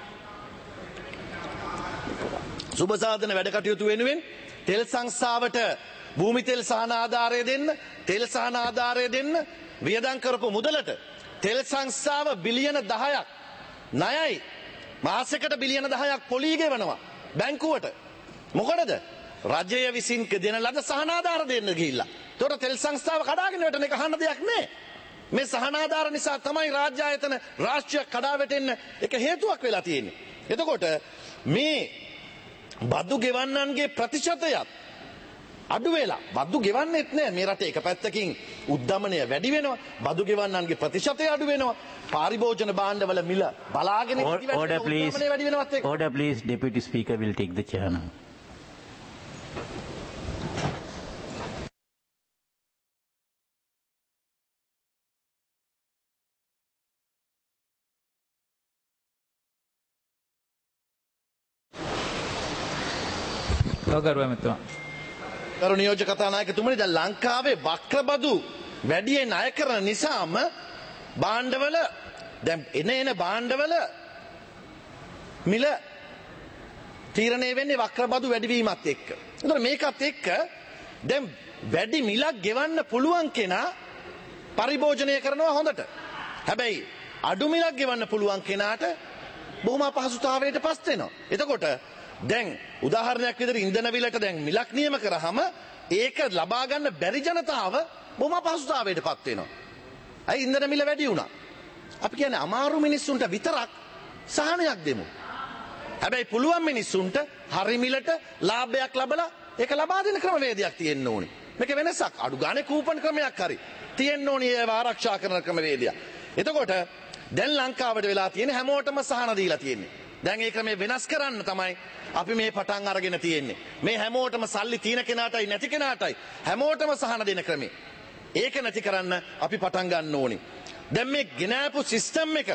සුබ සාධන වැඩ කටයුතු වෙනුවෙන් තෙල් සංස්ථාවට භූමි තෙල් සහන ආධාරය දෙන්න, තෙල් සහන ආධාරය දෙන්න වියදම් කරපු මුදලට තෙල් සංස්ථාව බිලියන දහයක් ණයයි මාසෙකට බිලියන දහයක් පොලී ගෙවනවා බැංකුවට. මොකටද? රජය විසින් දෙන ලද සහන ආධාර දෙන්න ගිහිල්ලා. ඒතකොට තෙල් සංස්ථාව කඩාගෙන වැටෙන එක අහන්න දෙයක් නැහැ. මේ සහන ආධාර නිසා තමයි රාජ්‍ය ආයතන රාශියක් කඩා වැටෙන්න එක හේතුවක් වෙලා තියෙන්නේ. එතකොට මේ බදු ගෙවන්නන්ගේ ප්‍රතිශතයත් අඩු වෙලා බදු ගෙවන්නෙත් නෑ. මේ රටේ එක පැත්තකින් උද්දමනය වැඩි වෙනවා, බදු ගෙවන්නන්ගේ ප්‍රතිශතය අඩු වෙනවා, පාරිභෝජන භාණ්ඩවල මිල බලාගෙන order please වැඩි වෙනවත් එක්ක. order please deputy speaker will take the chair now. ගරු නියෝජ්‍ය කතානායකතුමනි, දැන් ලංකාවේ වක්‍රබදු වැඩියෙන් ණය කරන නිසාම භාණ්ඩවල දැන් එන එන භාණ්ඩවල මිල තීරණය වෙන්නේ වක්‍රබදු වැඩිවීමත් එක්ක. ඒතර මේකත් එක්ක දැන් වැඩි මිලක් ගෙවන්න පුළුවන් කෙනා පරිභෝජනය කරනවා හොඳට. හැබැයි අඩු මිලක් ගෙවන්න පුළුවන් කෙනාට බොහොම අපහසුතාවයට පත් වෙනවා. එතකොට දැන් උදාහරණයක් විදිහට ඉන්ධන විලට දැන් මිලක් නියම කරාම ඒක ලබා ගන්න බැරි ජනතාව බොහොම අපහසුතාවයට පත් වෙනවා. අයි ඉන්ධන මිල වැඩි වුණා. අපි කියන්නේ අමාරු මිනිස්සුන්ට විතරක් සහනයක් දෙමු. හැබැයි පුළුවන් මිනිස්සුන්ට හරි මිලට ලාභයක් ලබලා ඒක ලබා දෙන ක්‍රමවේදයක් තියෙන්න ඕනේ. මේක වෙනසක් අඩු ගානේ කූපන් ක්‍රමයක් හරි තියෙන්න ඕනේ ඒව ආරක්ෂා කරන ක්‍රමවේදයක්. එතකොට දැන් ලංකාවට වෙලා තියෙන හැමෝටම සහන දීලා තියෙන්නේ. දැන් ඒ ක්‍රමය වෙනස් කරන්න තමයි අපි මේ පටන් අරගෙන තියෙන්නේ. මේ හැමෝටම සල්ලි තියෙන කෙනාටයි නැති කෙනාටයි හැමෝටම සහන දෙන ක්‍රමය. ඒක නැති කරන්න අපි පටන් ගන්න ඕනේ. දැන් මේ ගෙනාපු සිස්ටම් එක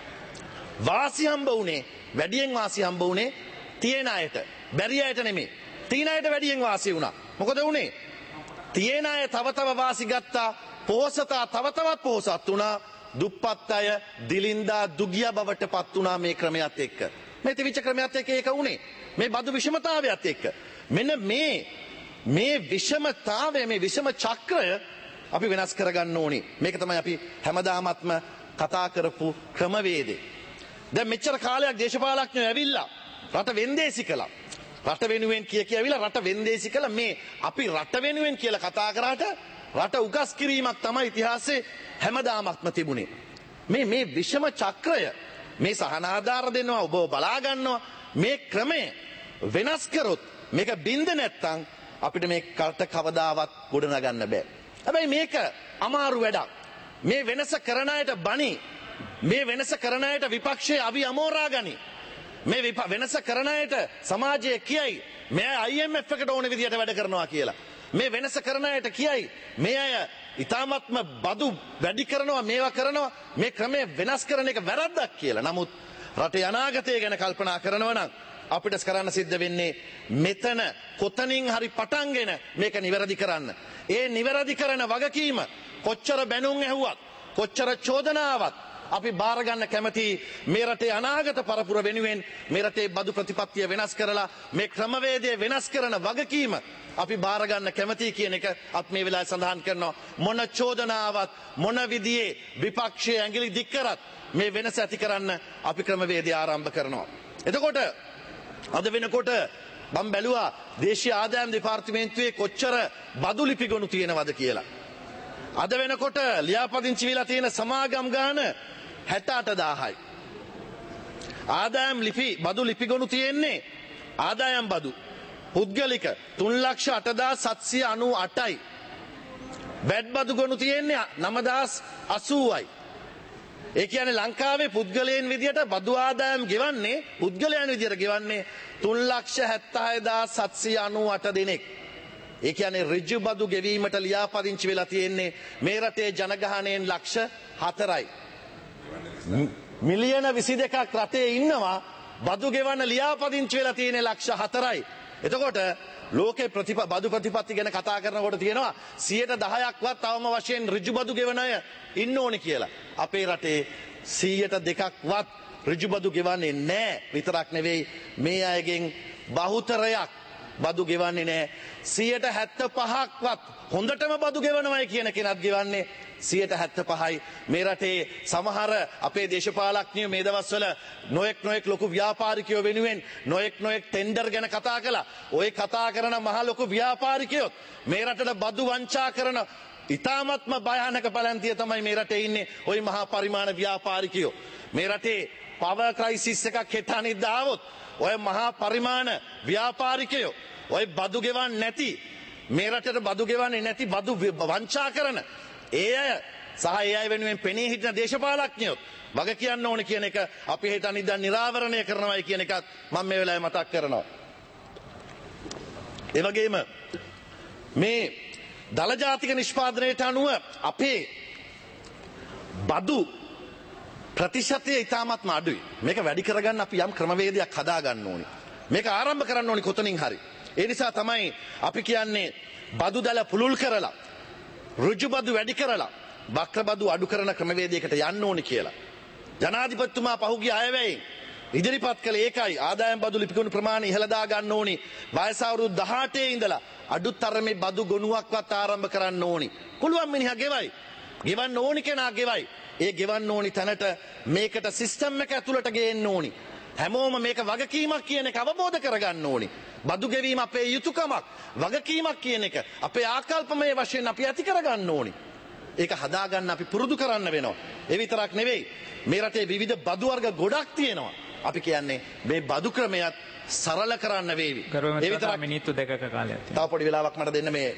වාසි හම්බ වුණේ වැඩියෙන් වාසි හම්බ වුණේ තියෙන අයට. බැරි අයට නෙමෙයි. තියෙන අයට වැඩියෙන් වාසි වුණා. මොකද වුණේ? තියෙන අය තව තව වාසි ගත්තා. පොහොසතා තව තවත් පොහොසත් වුණා. දුප්පත් අය දිලින්දා දුගිය බවට පත් වුණා මේ ක්‍රමයට එක්ක. මේ තිවිච්ච ක්‍රමයට එක්ක ඒක උනේ. මේ බදු විෂමතාවයත් එක්ක. මෙන්න මේ මේ විෂමතාවය මේ විෂම චක්‍රය අපි වෙනස් කරගන්න ඕනේ. මේක තමයි අපි හැමදාමත්ම කතා කරපු ක්‍රමවේදේ. දැන් මෙච්චර කාලයක් දේශපාලඥයෝ ඇවිල්ලා රට වෙන්දේසි කළා. රට වෙනුවෙන් කිය කිය ඇවිල්ලා රට වෙන්දේසි කළා. මේ අපි රට වෙනුවෙන් කියලා කතා කරාට රට උගස් කිරීමක් තමයි ඉතිහාසයේ හැමදාමත්ම තිබුණේ. මේ මේ විෂම චක්‍රය මේ සහන ආධාර දෙනවා ඔබ බලා ගන්නවා මේ ක්‍රමය වෙනස් කරොත් මේක බින්ද නැත්තම් අපිට මේ කට කවදාවත් ගොඩනගන්න බෑ. හැබැයි මේක අමාරු වැඩක්. මේ වෙනස කරන අයට බනි. මේ වෙනස කරන අයට විපක්ෂයේ අවි අමෝරා ගනි. මේ වෙනස කරන අයට සමාජයේ කියයි මේ I M F එකට ඕන විදියට වැඩ කරනවා කියලා. මේ වෙනස කරන අයට කියයි මේ අය ඉතාමත්ම බදු වැඩි කරනවා මේවා කරනවා මේ ක්‍රමය වෙනස් කරන එක වැරද්දක් කියලා. නමුත් රටේ අනාගතය ගැන කල්පනා කරනවා නම් අපිට කරන්න සිද්ධ වෙන්නේ මෙතන කොතනින් හරි පටන්ගෙන මේක නිවැරදි කරන්න. ඒ නිවැරදි කරන වගකීම කොච්චර බැනුම් ඇහුවත් කොච්චර චෝදනාවක් අපි බාර ගන්න කැමති මේ රටේ අනාගත පරපුර වෙනුවෙන් මේ රටේ බදු ප්‍රතිපත්තිය වෙනස් කරලා මේ ක්‍රමවේදය වෙනස් කරන වගකීම අපි බාර ගන්න කැමති කියන එක අත් මේ වෙලාවේ සඳහන් කරනවා. මොන චෝදනාවක් මොන විදිහේ විපක්ෂයේ ඇඟිලි දික් කරත් මේ වෙනස ඇති කරන්න අපි ක්‍රමවේදය ආරම්භ කරනවා. එතකොට අද වෙනකොට මම බැලුවා දේශීය ආදායම් දෙපාර්තමේන්තුවේ කොච්චර බදු ලිපිගොනු තියෙනවද කියලා. අද වෙනකොට ලියාපදිංචි වෙලා තියෙන සමාගම් ගාන හැට අට දාහයි. ආදායම් ලිපි බදු ලිපිගොනු තියෙන්නේ ආදායම් බදු පුද්ගලික තුන් ලක්ෂ අටදාස් සත්සිය අනූ අටයි. වැට් බදු ගොනු තියෙන්නේ නවදාස් අසූවයි. ඒ කියන්නේ ලංකාවේ පුද්ගලයන් විදියට බදු ආදායම් ගෙවන්නේ පුද්ගලයන් විදියට ගෙවන්නේ තුන් ලක්ෂ හැත්තෑ හදාස් සත්සිය අනූ අට දෙනෙක්. ඒ කියන්නේ ඍජු බදු ගෙවීමට ලියාපදිංචි වෙලා තියෙන්නේ මේ රටේ ජනගහනයෙන් ලක්ෂ හතරයි. මිලියන විසි දෙකක් රටේ ඉන්නවා බදු ගෙවන්න ලියාපදිංචි වෙලා තියෙන්නේ ලක්ෂ හතරයි. එතකොට ලෝකේ ප්‍රතිප බදු ප්‍රතිපත්ති ගැන කතා කරනකොට තියෙනවා සියයට දහයක්වත් තවම වශයෙන් ඍජු බදු ගෙවන අය ඉන්න ඕනේ කියලා. අපේ රටේ සියයට දෙකක්වත් ඍජු බදු ගෙවන්නේ නැහැ. විතරක් නෙවෙයි මේ අයගෙන් බහුතරයක් බදු ගෙවන්නේ නැහැ. සියයට හැත්තෑ පහක්වත් හොඳටම බදු ගෙවනවයි කියන කෙනත් ගෙවන්නේ සියයට හැත්තෑ පහයි. මේ රටේ සමහර අපේ දේශපාලඥයෝ මේ දවස්වල නොයෙක් නොයෙක් ලොකු ව්‍යාපාරිකයෝ වෙනුවෙන් නොයෙක් නොයෙක් ටෙන්ඩර් ගැන කතා කළා. ওই කතා කරන මහ ලොකු ව්‍යාපාරිකයොත් මේ රටට බදු වංචා කරන ඉතාමත්ම භයානක පැලැන්තිය තමයි මේ රටේ ඉන්නේ ওই මහා පරිමාණ ව්‍යාපාරිකයෝ. මේ රටේ පවර් ක්‍රයිසිස් එකක් හෙට අනිද්දා ආවොත් ඔය මහා පරිමාණ ව්‍යාපාරිකයෝ ඔය බදු ගෙවන්නේ නැති මේ රටට බදු ගෙවන්නේ නැති බදු වංචා කරන ඒ අය සහ ඒ අය වෙනුවෙන් පෙනී හිටින දේශපාලඥයොත් වග කියන්න ඕනේ කියන එක අපි හෙට අනිද්දා නිරාවරණය කරනවායි කියන එකත් මම මේ වෙලාවේ මතක් කරනවා. ඒ වගේම මේ දල ජාතික නිෂ්පාදනයට අනුව අපේ බදු ප්‍රතිශතය ඉතාමත්ම අඩුයි. මේක වැඩි කරගන්න අපි යම් ක්‍රමවේදයක් හදා ගන්න ඕනේ. මේක ආරම්භ කරන්න ඕනේ කොතනින් හරි. ඒ නිසා තමයි අපි කියන්නේ බදු දල පුළුල් කරලා ඍජු බදු වැඩි කරලා වක්‍ර බදු අඩු කරන ක්‍රමවේදයකට යන්න ඕනේ කියලා. ජනාධිපතිතුමා පහුගිය අයවැයෙන් ඉදිරිපත් කළ ඒකයි ආදායම් බදු ලිපිගොනු ප්‍රමාණය ඉහළ දා ගන්න ඕනේ. වයස අවුරුදු දහඅටේ ඉඳලා අඩුතරමේ බදු ගොනුවක්වත් ආරම්භ කරන්න ඕනේ. පුළුවන් මිනිහා ගෙවයි. ගෙවන්න ඕනි කෙනා ගෙවයි. ඒ ගෙවන්න ඕනි තැනට මේකට සිස්ටම් එක ඇතුළට ගේන්න ඕනි. හැමෝම මේක වගකීමක් කියන එක අවබෝධ කරගන්න ඕනි. බදු ගෙවීම අපේ යුතුයකමක්. වගකීමක් කියන එක අපේ ආකල්පමය වශයෙන් අපි ඇති කරගන්න ඕනි. ඒක හදාගන්න අපි පුරුදු කරන්න වෙනවා. ඒ විතරක් නෙවෙයි. මේ රටේ විවිධ බදු වර්ග ගොඩක් තියෙනවා. අපි කියන්නේ මේ බදු ක්‍රමයක් සරල කරන්න වේවි. ඒ විතරක් මිනිත්තු දෙකක කාලයක් තියෙනවා. තව පොඩි වෙලාවක් මට දෙන්න මේ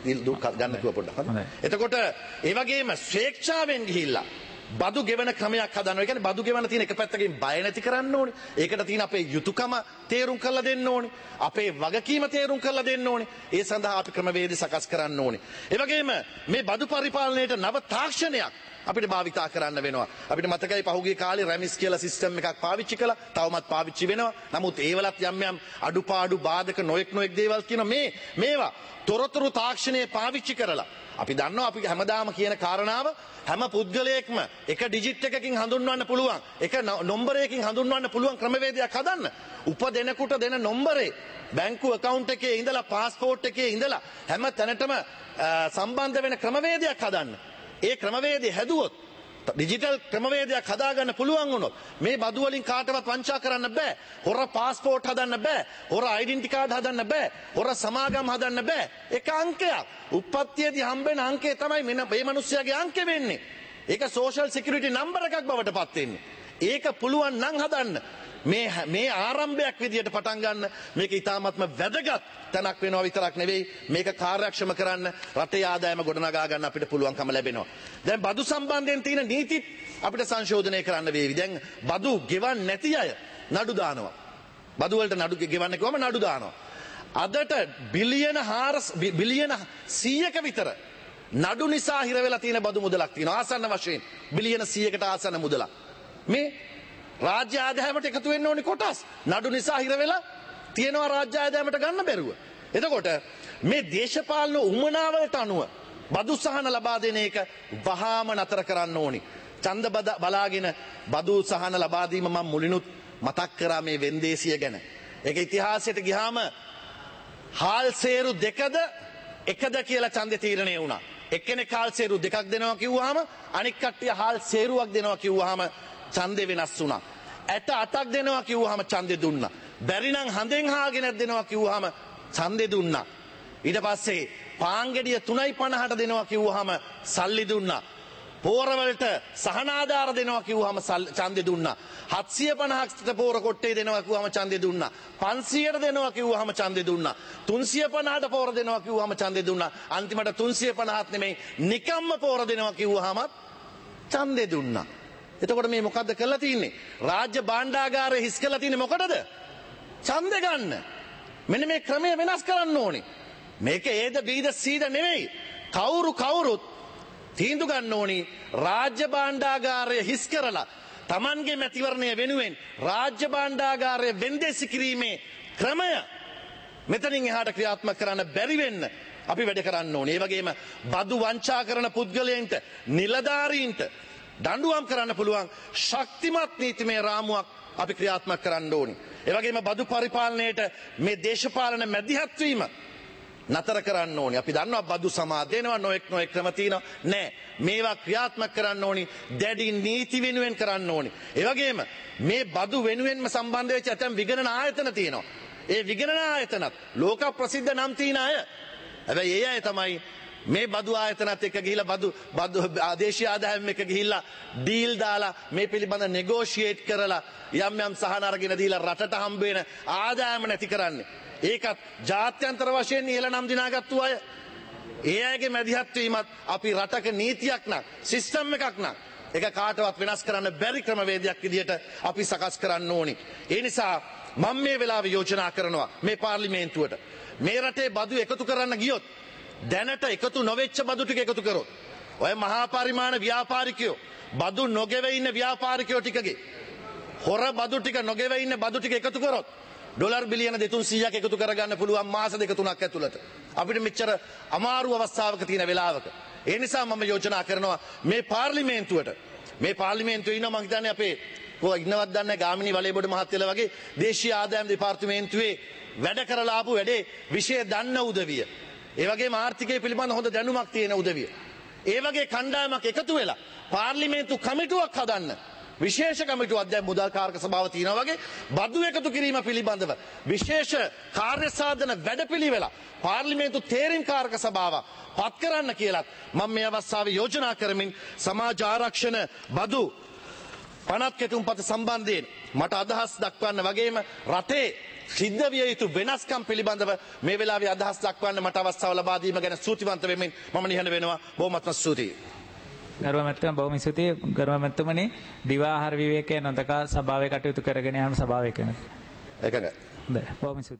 ගන්න කිව්ව පොඩ්ඩක්. එතකොට ඒ වගේම ස්වේච්ඡාවෙන් ගිහිල්ලා බදු ගෙවන ක්‍රමයක් හදනවා. ඒ කියන්නේ බදු ගෙවන තියෙන එක පැත්තකින් බය නැති කරන්න ඕනේ. ඒකට තියෙන අපේ යුතුයකම තේරුම් කරලා දෙන්න ඕනේ. අපේ වගකීම තේරුම් කරලා දෙන්න ඕනේ. ඒ සඳහා අපි ක්‍රමවේද සකස් කරන්න ඕනේ. ඒ වගේම මේ බදු පරිපාලනයට නව තාක්ෂණයක් අපිට භාවිතා කරන්න වෙනවා. අපිට මතකයි පහුගිය කාලේ රැමිස් කියලා සිස්ටම් එකක් පාවිච්චි කළා. තවමත් පාවිච්චි වෙනවා. නමුත් ඒවලත් යම් යම් අඩුපාඩු බාධක නොඑක් නොඑක් දේවල් කියන මේ මේවා තොරතුරු තාක්ෂණය පාවිච්චි කරලා අපි දන්නවා අපි හැමදාම කියන කාරණාව හැම පුද්ගලයෙක්ම එක ඩිජිට් එකකින් හඳුන්වන්න පුළුවන්. එක නම්බරයකින් හඳුන්වන්න පුළුවන් ක්‍රමවේදයක් හදන්න. උපදිනකොට දෙන නම්බරේ බැංකු account එකේ ඉඳලා passport එකේ ඉඳලා හැම තැනටම සම්බන්ධ වෙන ක්‍රමවේදයක් හදන්න. ඒ ක්‍රමවේදය හැදුවොත් ඩිජිටල් ක්‍රමවේදයක් හදාගන්න පුළුවන් වුණොත් මේ බදු වලින් කාටවත් වංචා කරන්න බෑ. හොර પાස්පෝර්ට් හදන්න බෑ. හොර ඩෙන්ටිටි කාඩ් හදන්න බෑ. හොර සමාගම් හදන්න බෑ. එක අංකයක්. උප්පත්තියේදී හම්බෙන අංකය තමයි මෙන්න මේ මිනිස්යාගේ අංකය වෙන්නේ. ඒක සෝෂල් සිකියුරිටි නම්බර් එකක් බවට පත් වෙන්නේ. ඒක පුළුවන් නම් හදන්න. මේ මේ ආරම්භයක් විදියට පටන් ගන්න මේක ඉතාමත්ම වැදගත් තැනක් වෙනවා විතරක් නෙවෙයි මේක කාර්යක්ෂම කරන්න රටේ ආදායම ගොඩනගා ගන්න අපිට පුළුවන්කම ලැබෙනවා. දැන් බදු සම්බන්ධයෙන් තියෙන නීති අපිට සංශෝධනය කරන්න වේවි. දැන් බදු ගෙවන්නේ නැති අය නඩු දානවා. බදු වලට නඩු ගෙවන්න කිව්වම නඩු දානවා. අදට බිලියන බිලියන සීයක විතර නඩු නිසා හිර වෙලා තියෙන බදු මුදලක් තියෙනවා. ආසන්න වශයෙන් බිලියන සීයකට ආසන්න මුදලක්. මේ රාජ්‍ය ආදායමට එකතු වෙන්න ඕනි කොටස් නඩු නිසා හිර වෙලා තියෙනවා රාජ්‍ය ආදායමට ගන්න බැරුව. එතකොට මේ දේශපාලන උමනාවලට අනුව බදු සහන ලබා දෙන එක වහාම නතර කරන්න ඕනි. ඡන්ද බලාගෙන බදු සහන ලබා දීම මම මුලිනුත් මතක් කරා මේ වෙන්දේසිය ගැන. ඒක ඉතිහාසයට ගියාම හාල් සේරු දෙකද එකද කියලා ඡන්දේ තීරණය වුණා. එක්කෙනෙක් හාල් සේරු දෙකක් දෙනවා කිව්වහම අනික් කට්ටිය හාල් සේරුවක් දෙනවා කිව්වහම ඡන්දේ වෙනස් වුණා. ඇට අටක් දෙනවා කිව්වහම ඡන්දේ දුන්නා. බැරි නම් හඳෙන් හාගෙන දෙනවා කිව්වහම ඡන්දෙ දුන්නා. ඊට පස්සේ පාංගෙඩිය තුනයි පනහට දෙනවා කිව්වහම සල්ලි දුන්නා. පෝරවලට සහනාධාර දෙනවා කිව්වහම ඡන්දෙ දුන්නා. හත්සිය පනහකට පෝර කොට්ටේ දෙනවා කිව්වහම ඡන්දෙ දුන්නා. පන්සියයට දෙනවා කිව්වහම ඡන්දෙ දුන්නා. තුන්සිය පනහට පෝර දෙනවා කිව්වහම ඡන්දෙ දුන්නා. අන්තිමට තුන්සිය පනහත් නෙමෙයි නිකම්ම පෝර දෙනවා කිව්වහම ඡන්දෙ දුන්නා. එතකොට මේ මොකද්ද කරලා තින්නේ? රාජ්‍ය භාණ්ඩාගාරය හිස් කරලා තින්නේ මොකටද? ඡන්දෙ ගන්න. මෙන්න මේ ක්‍රමය වෙනස් කරන්න ඕනේ. මේක ඒද බීද සීද නෙමෙයි. කවුරු කවුරුත් තීන්දුව ගන්න ඕනි රාජ්‍ය භාණ්ඩාගාරය හිස් කරලා Tamanගේ මැතිවරණය වෙනුවෙන් රාජ්‍ය භාණ්ඩාගාරය වෙන්දෙසි කිරීමේ ක්‍රමය මෙතනින් එහාට ක්‍රියාත්මක කරන්න බැරි වෙන්න අපි වැඩ කරන්න ඕනේ. ඒ වගේම බදු වංචා කරන පුද්ගලයන්ට නිලධාරීන්ට දඬුවම් කරන්න පුළුවන් ශක්තිමත් නීතිමය රාමුවක් අපි ක්‍රියාත්මක කරන්න ඕනේ. ඒ වගේම බදු පරිපාලනයේට මේ දේශපාලන මැදිහත් වීම නතර කරන්න ඕනි. අපි දන්නවා බදු සමා දෙනවා නොඑක් නොඑක් ක්‍රම තියෙනවා. නෑ. මේවා ක්‍රියාත්මක කරන්න ඕනි. දැඩි නීති වෙනුවෙන් කරන්න ඕනි. ඒ වගේම මේ බදු වෙනුවෙන්ම සම්බන්ධ වෙච්ච ඇතම් විගණන ආයතන තියෙනවා. ඒ විගණන ආයතනත් ලෝක ප්‍රසිද්ධ නම් තියෙන අය. හැබැයි ඒ අය තමයි මේ බදු ආයතනත් එක්ක ගිහිල්ලා බදු බදු ආදේශීය ආදායම් එක්ක ගිහිල්ලා ඩීල් දාලා මේ පිළිබඳ නෙගෝෂියේට් කරලා යම් යම් සහන අරගෙන දීලා රටට හම්බ වෙන ආදායම නැති කරන්නේ. ඒකත් ජාත්‍යන්තර වශයෙන් ඉහළ නම් දිනාගත්තු අය. ඒ අයගේ මැදිහත් වීමත් අපි රටක නීතියක් නම් සිස්ටම් එකක් නම් ඒක කාටවත් වෙනස් කරන්න බැරි ක්‍රමවේදයක් විදිහට අපි සකස් කරන්න ඕනි. ඒ නිසා මම මේ වෙලාවේ යෝජනා කරනවා මේ පාර්ලිමේන්තුවට මේ රටේ බදු එකතු කරන්න ගියොත් දැනට එකතු නොවෙච්ච බදු ටික එකතු කරොත් ඔය මහා පරිමාණ ව්‍යාපාරිකයෝ බදු නොගෙව ඉන්න ව්‍යාපාරිකයෝ ටිකගේ හොර බදු ටික නොගෙව ඉන්න බදු ටික එකතු කරොත් ඩොලර් බිලියන දෙතුන්සීයක් එකතු කරගන්න පුළුවන් මාස දෙක තුනක් ඇතුළත. අපිට මෙච්චර අමාරු අවස්ථාවක තියෙන වෙලාවක. ඒ නිසා මම යෝජනා කරනවා මේ පාර්ලිමේන්තුවට මේ පාර්ලිමේන්තුවේ ඉන්න මම හිතන්නේ අපේ කො ඉන්නවත් දන්නේ ගාමිණී වලේබොඩ මහත්තයලා වගේ දේශීය ආදායම් දෙපාර්තමේන්තුවේ වැඩ කරලා ආපු වැඩේ විෂය දන්න උදවිය. ඒ වගේම ආර්ථිකය පිළිබඳ හොඳ දැනුමක් තියෙන උදවිය. ඒ වගේ කණ්ඩායමක් එකතු වෙලා පාර්ලිමේන්තු කමිටුවක් හදන්න. විශේෂ කමිටුවක් දැන් මුදල් කාරක සභාව තියෙනවා වගේ බදු එකතු කිරීම පිළිබඳව විශේෂ කාර්ය සාධන වැඩපිළිවෙල පාර්ලිමේන්තු තේරීම් කාරක සභාව පත් කරන්න කියලා මම මේ අවස්ථාවේ යෝජනා කරමින් සමාජ ආරක්ෂණ බදු පනත් කෙටුම්පත සම්බන්ධයෙන් මට අදහස් දක්වන්න වගේම රටේ සිද්ධ විය යුතු වෙනස්කම් පිළිබඳව මේ වෙලාවේ අදහස් දක්වන්න මට අවස්ථාව ලබා දීම ගැන ස්තුතිවන්ත වෙමින් මම නිහඬ වෙනවා. බොහොමත්ම ස්තුතියි. ගරුව මැතිතුමා බොහොම ස්තුතියි. ගරුව මැතිතුමනි දිවා ආහාර විවේකයේ නොදකා සභාවේ කටයුතු කරගෙන යාම සභාවේ කරනවා. එකඟයි. හොඳයි. බොහොම ස්තුතියි.